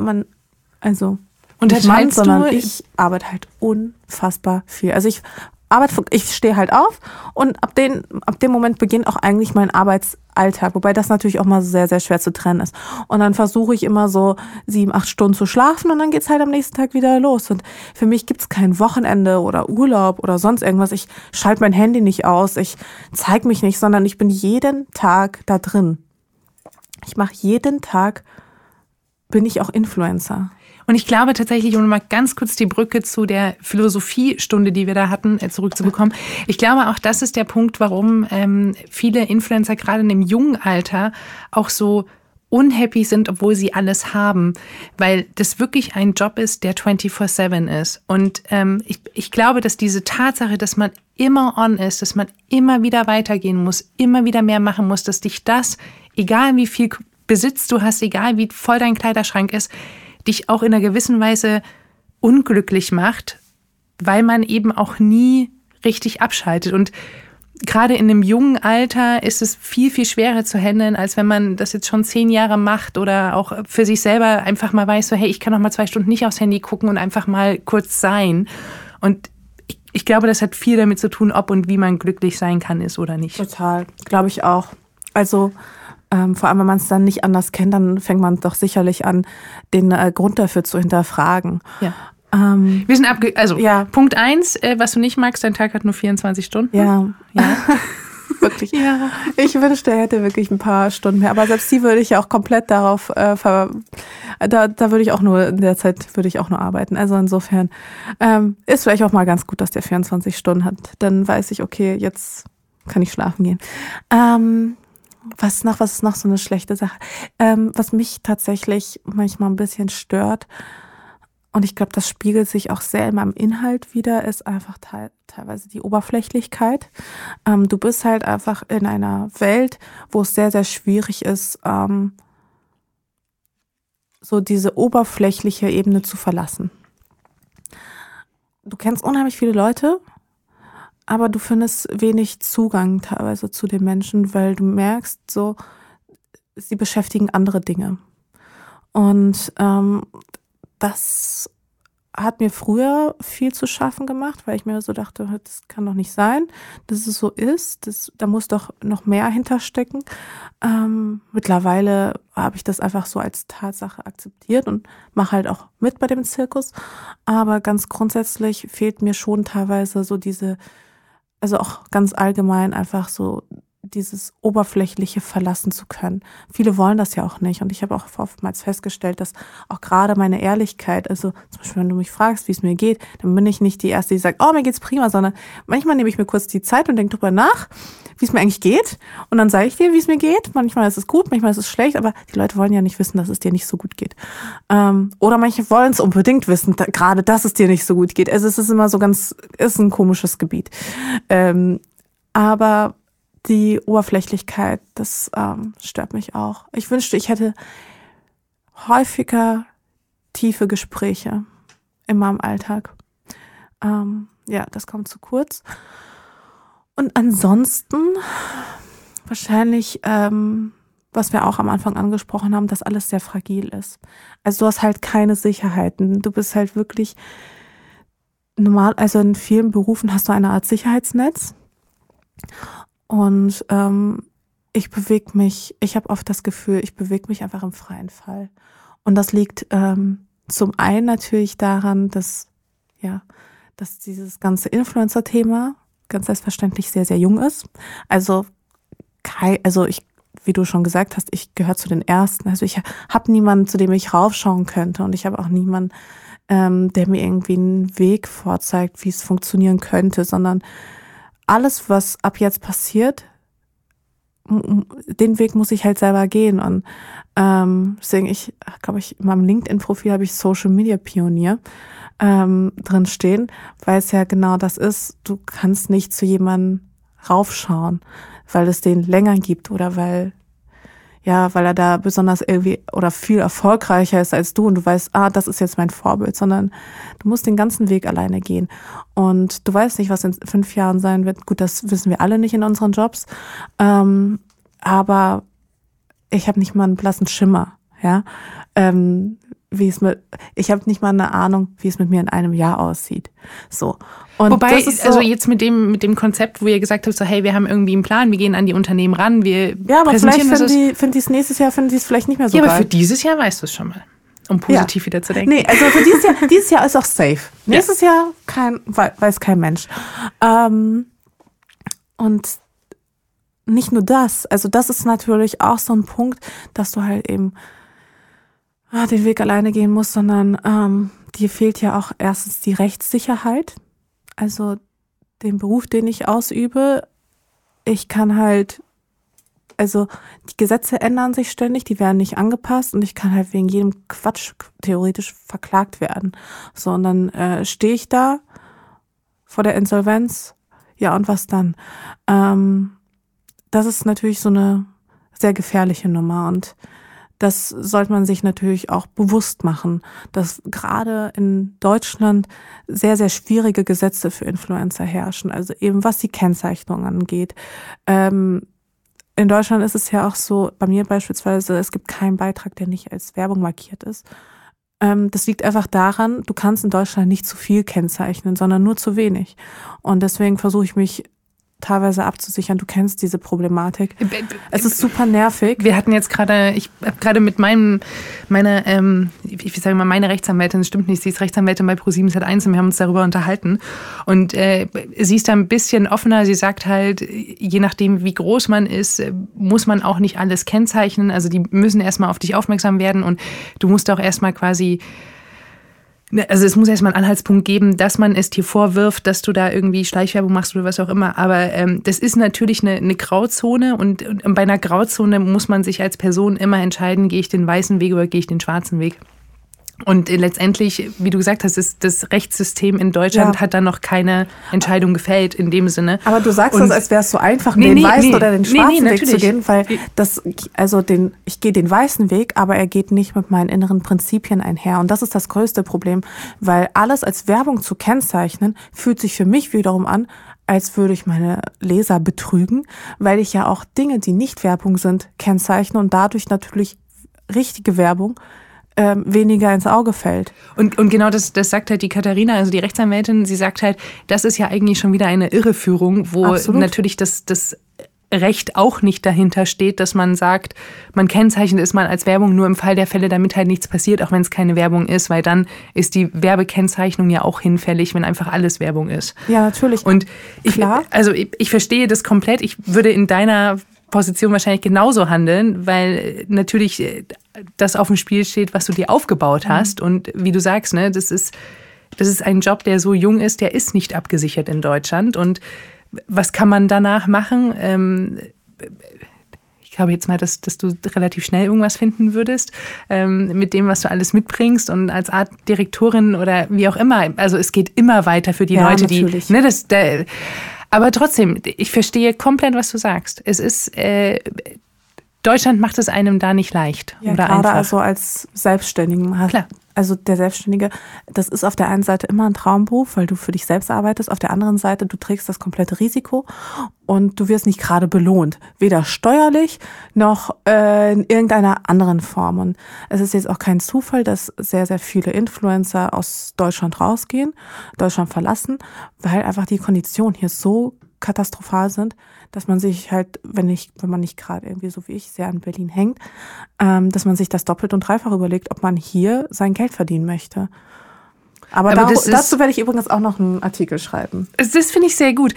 ich arbeite halt unfassbar viel. Also ich stehe halt auf und ab dem Moment beginnt auch eigentlich mein Arbeitsalltag, wobei das natürlich auch mal sehr, sehr schwer zu trennen ist. Und dann versuche ich immer so 7-8 Stunden zu schlafen und dann geht's halt am nächsten Tag wieder los. Und für mich gibt's kein Wochenende oder Urlaub oder sonst irgendwas. Ich schalte mein Handy nicht aus, ich zeige mich nicht, sondern ich bin jeden Tag da drin. Ich mache jeden Tag, bin ich auch Influencer.
Und ich glaube tatsächlich, um mal ganz kurz die Brücke zu der Philosophiestunde, die wir da hatten, zurückzubekommen. Ich glaube auch, das ist der Punkt, warum viele Influencer gerade in dem jungen Alter auch so unhappy sind, obwohl sie alles haben. Weil das wirklich ein Job ist, der 24/7 ist. Und ich glaube, dass diese Tatsache, dass man immer on ist, dass man immer wieder weitergehen muss, immer wieder mehr machen muss, dass dich das, egal wie viel Besitz du hast, egal wie voll dein Kleiderschrank ist, dich auch in einer gewissen Weise unglücklich macht, weil man eben auch nie richtig abschaltet. Und gerade in einem jungen Alter ist es viel, viel schwerer zu handeln, als wenn man das jetzt schon 10 Jahre macht oder auch für sich selber einfach mal weiß, so hey, ich kann noch mal 2 Stunden nicht aufs Handy gucken und einfach mal kurz sein. Und ich glaube, das hat viel damit zu tun, ob und wie man glücklich sein kann ist oder nicht.
Total, glaube ich auch. Also vor allem, wenn man es dann nicht anders kennt, dann fängt man doch sicherlich an, den Grund dafür zu hinterfragen.
Ja. Wir sind Punkt 1, was du nicht magst, dein Tag hat nur 24 Stunden.
Ja. Wirklich. Ja. Ich wünschte, er hätte wirklich ein paar Stunden mehr. Aber selbst die würde ich ja auch komplett darauf, da würde ich auch nur, in der Zeit würde ich auch nur arbeiten. Also insofern ist vielleicht auch mal ganz gut, dass der 24 Stunden hat. Dann weiß ich, okay, jetzt kann ich schlafen gehen. Was ist noch so eine schlechte Sache? Was mich tatsächlich manchmal ein bisschen stört, und ich glaube, das spiegelt sich auch sehr in meinem Inhalt wider, ist einfach teilweise die Oberflächlichkeit. Du bist halt einfach in einer Welt, wo es sehr, sehr schwierig ist, so diese oberflächliche Ebene zu verlassen. Du kennst unheimlich viele Leute, aber du findest wenig Zugang teilweise zu den Menschen, weil du merkst, so, sie beschäftigen andere Dinge. Und das hat mir früher viel zu schaffen gemacht, weil ich mir so dachte, das kann doch nicht sein, dass es so ist. Da muss doch noch mehr hinterstecken. Mittlerweile habe ich das einfach so als Tatsache akzeptiert und mache halt auch mit bei dem Zirkus. Aber ganz grundsätzlich fehlt mir schon teilweise so also auch ganz allgemein einfach so dieses Oberflächliche verlassen zu können. Viele wollen das ja auch nicht. Und ich habe auch oftmals festgestellt, dass auch gerade meine Ehrlichkeit, also zum Beispiel, wenn du mich fragst, wie es mir geht, dann bin ich nicht die Erste, die sagt, oh, mir geht's prima, sondern manchmal nehme ich mir kurz die Zeit und denke drüber nach, wie es mir eigentlich geht. Und dann sage ich dir, wie es mir geht. Manchmal ist es gut, manchmal ist es schlecht, aber die Leute wollen ja nicht wissen, dass es dir nicht so gut geht. Oder manche wollen es unbedingt wissen, gerade dass es dir nicht so gut geht. Also es ist immer so ist ein komisches Gebiet. Aber die Oberflächlichkeit, das stört mich auch. Ich wünschte, ich hätte häufiger tiefe Gespräche in meinem Alltag. Das kommt zu kurz. Und ansonsten wahrscheinlich, was wir auch am Anfang angesprochen haben, dass alles sehr fragil ist. Also du hast halt keine Sicherheiten. Du bist halt wirklich normal, also in vielen Berufen hast du eine Art Sicherheitsnetz. Und ich habe oft das Gefühl, ich bewege mich einfach im freien Fall. Und das liegt zum einen natürlich daran, dass dieses ganze Influencer-Thema ganz selbstverständlich sehr, sehr jung ist. Also wie du schon gesagt hast, ich gehöre zu den Ersten. Also ich habe niemanden, zu dem ich raufschauen könnte. Und ich habe auch niemanden, der mir irgendwie einen Weg vorzeigt, wie es funktionieren könnte, sondern alles, was ab jetzt passiert, den Weg muss ich halt selber gehen. Und deswegen, ich in meinem LinkedIn-Profil habe ich Social Media Pionier drin stehen, weil es ja genau das ist. Du kannst nicht zu jemandem raufschauen, weil es den länger gibt oder weil er da besonders irgendwie oder viel erfolgreicher ist als du und du weißt, das ist jetzt mein Vorbild, sondern du musst den ganzen Weg alleine gehen. Und du weißt nicht, was in 5 Jahren sein wird. Gut, das wissen wir alle nicht in unseren Jobs. Aber ich habe nicht mal einen blassen Schimmer, ja. Ich habe nicht mal eine Ahnung, wie es mit mir in einem Jahr aussieht. So. Und
wobei, also jetzt mit dem Konzept, wo ihr gesagt habt, so hey, wir haben irgendwie einen Plan, wir gehen an die Unternehmen ran, wir
aber vielleicht finden die es nächstes Jahr vielleicht nicht mehr so
geil.
Ja,
aber für dieses Jahr weißt du es schon mal, um positiv wieder zu denken.
Nee, also für dieses Jahr ist auch safe. Nächstes Jahr weiß kein Mensch. Und nicht nur das, also das ist natürlich auch so ein Punkt, dass du halt eben den Weg alleine gehen musst, sondern dir fehlt ja auch erstens die Rechtssicherheit. Also den Beruf, den ich ausübe, ich kann halt, also die Gesetze ändern sich ständig, die werden nicht angepasst und ich kann halt wegen jedem Quatsch theoretisch verklagt werden. So, und dann stehe ich da vor der Insolvenz, ja und was dann? Das ist natürlich so eine sehr gefährliche Nummer und das sollte man sich natürlich auch bewusst machen, dass gerade in Deutschland sehr, sehr schwierige Gesetze für Influencer herrschen, also eben was die Kennzeichnung angeht. In Deutschland ist es ja auch so, bei mir beispielsweise, es gibt keinen Beitrag, der nicht als Werbung markiert ist. Das liegt einfach daran, du kannst in Deutschland nicht zu viel kennzeichnen, sondern nur zu wenig. Und deswegen versuche ich mich teilweise abzusichern. Du kennst diese Problematik. Es ist super nervig.
Wir hatten jetzt ich habe gerade mit meine Rechtsanwältin, das stimmt nicht, sie ist Rechtsanwältin bei Pro7 und wir haben uns darüber unterhalten. Und sie ist da ein bisschen offener. Sie sagt halt, je nachdem, wie groß man ist, muss man auch nicht alles kennzeichnen. Also die müssen erstmal auf dich aufmerksam werden und du musst auch erstmal quasi. Also es muss erstmal einen Anhaltspunkt geben, dass man es dir vorwirft, dass du da irgendwie Schleichwerbung machst oder was auch immer. Aber das ist natürlich eine Grauzone und bei einer Grauzone muss man sich als Person immer entscheiden, gehe ich den weißen Weg oder gehe ich den schwarzen Weg. Und letztendlich, wie du gesagt hast, das Rechtssystem in Deutschland hat da noch keine Entscheidung gefällt in dem Sinne.
Aber du sagst das, als wäre es so einfach, den weißen oder den schwarzen Weg zu gehen, weil ich gehe den weißen Weg, aber er geht nicht mit meinen inneren Prinzipien einher. Und das ist das größte Problem, weil alles als Werbung zu kennzeichnen, fühlt sich für mich wiederum an, als würde ich meine Leser betrügen, weil ich ja auch Dinge, die nicht Werbung sind, kennzeichne und dadurch natürlich richtige Werbung weniger ins Auge fällt.
Und genau das sagt halt die Katharina, also die Rechtsanwältin, sie sagt halt, das ist ja eigentlich schon wieder eine Irreführung, wo Absolut. Natürlich das Recht auch nicht dahinter steht, dass man sagt, man kennzeichnet es mal als Werbung nur im Fall der Fälle, damit halt nichts passiert, auch wenn es keine Werbung ist, weil dann ist die Werbekennzeichnung ja auch hinfällig, wenn einfach alles Werbung ist.
Ja, natürlich.
Und ich verstehe das komplett. Ich würde in deiner Position wahrscheinlich genauso handeln, weil natürlich das auf dem Spiel steht, was du dir aufgebaut hast. Und wie du sagst, ne, das ist ein Job, der so jung ist, der ist nicht abgesichert in Deutschland. Und was kann man danach machen? Ich glaube jetzt mal, dass du relativ schnell irgendwas finden würdest mit dem, was du alles mitbringst und als Art Direktorin oder wie auch immer. Also es geht immer weiter für die Leute,
natürlich.
Die... Aber trotzdem, ich verstehe komplett, was du sagst. Es ist, Deutschland macht es einem da nicht leicht.
Ja,
oder
gerade
einfach.
Also als Selbstständigen.
Klar.
Also der Selbstständige, das ist auf der einen Seite immer ein Traumberuf, weil du für dich selbst arbeitest. Auf der anderen Seite, du trägst das komplette Risiko und du wirst nicht gerade belohnt. Weder steuerlich noch in irgendeiner anderen Form. Und es ist jetzt auch kein Zufall, dass sehr, sehr viele Influencer aus Deutschland rausgehen, Deutschland verlassen, weil einfach die Konditionen hier so katastrophal sind, dass man sich halt, wenn man nicht gerade irgendwie so wie ich sehr an Berlin hängt, dass man sich das doppelt und dreifach überlegt, ob man hier sein Geld verdienen möchte. Aber dazu werde ich übrigens auch noch einen Artikel schreiben.
Das finde ich sehr gut.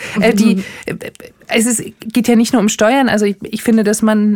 Geht ja nicht nur um Steuern. Also ich finde, dass man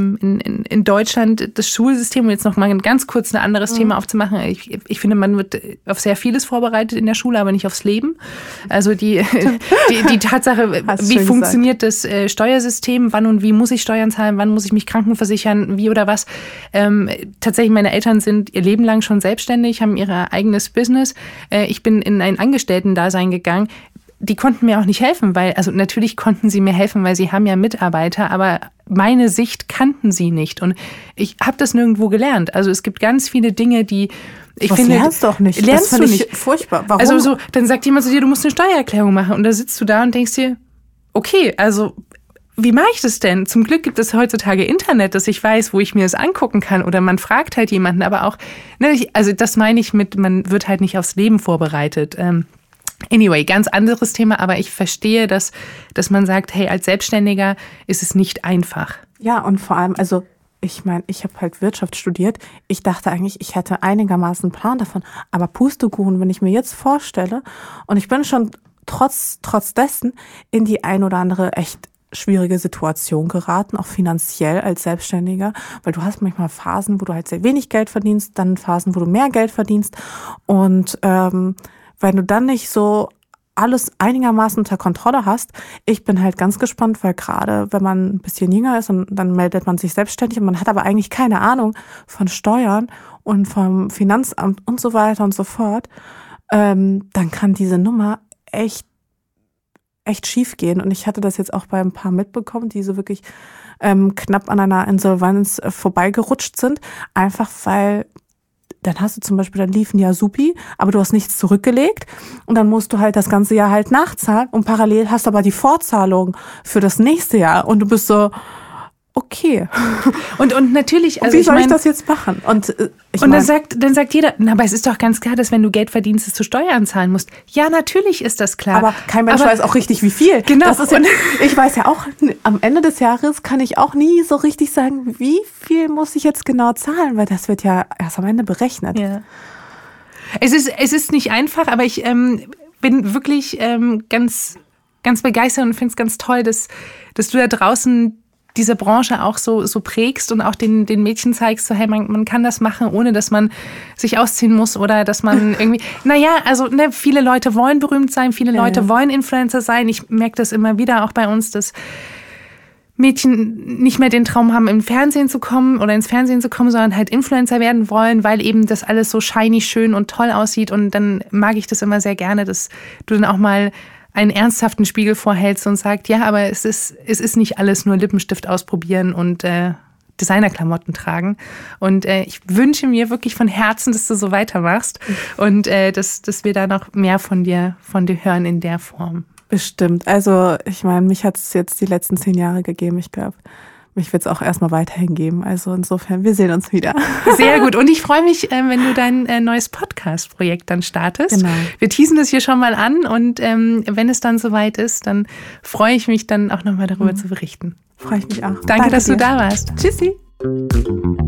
in Deutschland das Schulsystem, um jetzt noch mal ganz kurz ein anderes Thema aufzumachen, ich finde, man wird auf sehr vieles vorbereitet in der Schule, aber nicht aufs Leben. Also die Tatsache, wie funktioniert das Steuersystem, wann und wie muss ich Steuern zahlen, wann muss ich mich krankenversichern, wie oder was. Tatsächlich, meine Eltern sind ihr Leben lang schon selbstständig, haben ihr eigenes Business. Ich bin in ein Angestellten-Dasein gegangen. Die konnten mir auch nicht helfen, also natürlich konnten sie mir helfen, weil sie haben ja Mitarbeiter, aber meine Sicht kannten sie nicht. Und ich habe das nirgendwo gelernt. Also es gibt ganz viele Dinge, die ich finde...
Das lernst du auch nicht.
Lernst
das
du nicht.
Furchtbar. Warum?
Also dann sagt jemand zu dir, du musst eine Steuererklärung machen. Und da sitzt du da und denkst dir, okay, also... Wie mache ich das denn? Zum Glück gibt es heutzutage Internet, dass ich weiß, wo ich mir das angucken kann. Oder man fragt halt jemanden. Aber auch, also das meine ich mit, man wird halt nicht aufs Leben vorbereitet. Anyway, ganz anderes Thema. Aber ich verstehe, dass man sagt, hey, als Selbstständiger ist es nicht einfach.
Ja, und vor allem, also ich meine, ich habe halt Wirtschaft studiert. Ich dachte eigentlich, ich hätte einigermaßen einen Plan davon. Aber Pustekuchen, wenn ich mir jetzt vorstelle, und ich bin schon trotz dessen in die ein oder andere echt schwierige Situation geraten, auch finanziell als Selbstständiger, weil du hast manchmal Phasen, wo du halt sehr wenig Geld verdienst, dann Phasen, wo du mehr Geld verdienst und wenn du dann nicht so alles einigermaßen unter Kontrolle hast, ich bin halt ganz gespannt, weil gerade wenn man ein bisschen jünger ist und dann meldet man sich selbstständig und man hat aber eigentlich keine Ahnung von Steuern und vom Finanzamt und so weiter und so fort, dann kann diese Nummer echt schief gehen. Und ich hatte das jetzt auch bei ein paar mitbekommen, die so wirklich knapp an einer Insolvenz vorbeigerutscht sind. Einfach weil, dann hast du zum Beispiel, dann lief ein Jahr supi, aber du hast nichts zurückgelegt. Und dann musst du halt das ganze Jahr halt nachzahlen. Und parallel hast du aber die Vorzahlung für das nächste Jahr. Und du bist so, okay.
Und natürlich, also
wie soll ich das jetzt machen? Und
dann sagt jeder, na, aber es ist doch ganz klar, dass wenn du Geld verdienst, dass du Steuern zahlen musst. Ja, natürlich ist das klar.
Aber kein Mensch weiß auch richtig, wie viel.
Genau.
Das ist ja, ich weiß ja auch, am Ende des Jahres kann ich auch nie so richtig sagen, wie viel muss ich jetzt genau zahlen, weil das wird ja erst am Ende berechnet.
Ja. Es ist nicht einfach, aber ich bin wirklich ganz, ganz begeistert und finde es ganz toll, dass du da draußen diese Branche auch so prägst und auch den Mädchen zeigst, so hey, man kann das machen, ohne dass man sich ausziehen muss oder dass man irgendwie, viele Leute wollen berühmt sein, viele Leute wollen Influencer sein. Ich merke das immer wieder auch bei uns, dass Mädchen nicht mehr den Traum haben, ins Fernsehen zu kommen, sondern halt Influencer werden wollen, weil eben das alles so shiny, schön und toll aussieht. Und dann mag ich das immer sehr gerne, dass du dann auch mal einen ernsthaften Spiegel vorhältst und sagst, ja, aber es ist nicht alles nur Lippenstift ausprobieren und Designerklamotten tragen. Und ich wünsche mir wirklich von Herzen, dass du so weitermachst und dass wir da noch mehr von dir hören in der Form.
Bestimmt. Also ich meine, mich hat es jetzt die letzten 10 Jahre gegeben. Ich glaube, mich wird es auch erstmal weiterhin geben. Also insofern, wir sehen uns wieder.
Sehr gut. Und ich freue mich, wenn du dein neues Podcast-Projekt dann startest.
Genau.
Wir teasen das hier schon mal an und wenn es dann soweit ist, dann freue ich mich dann auch nochmal darüber zu berichten.
Freue ich mich auch.
Danke, dass du da warst.
Tschüssi.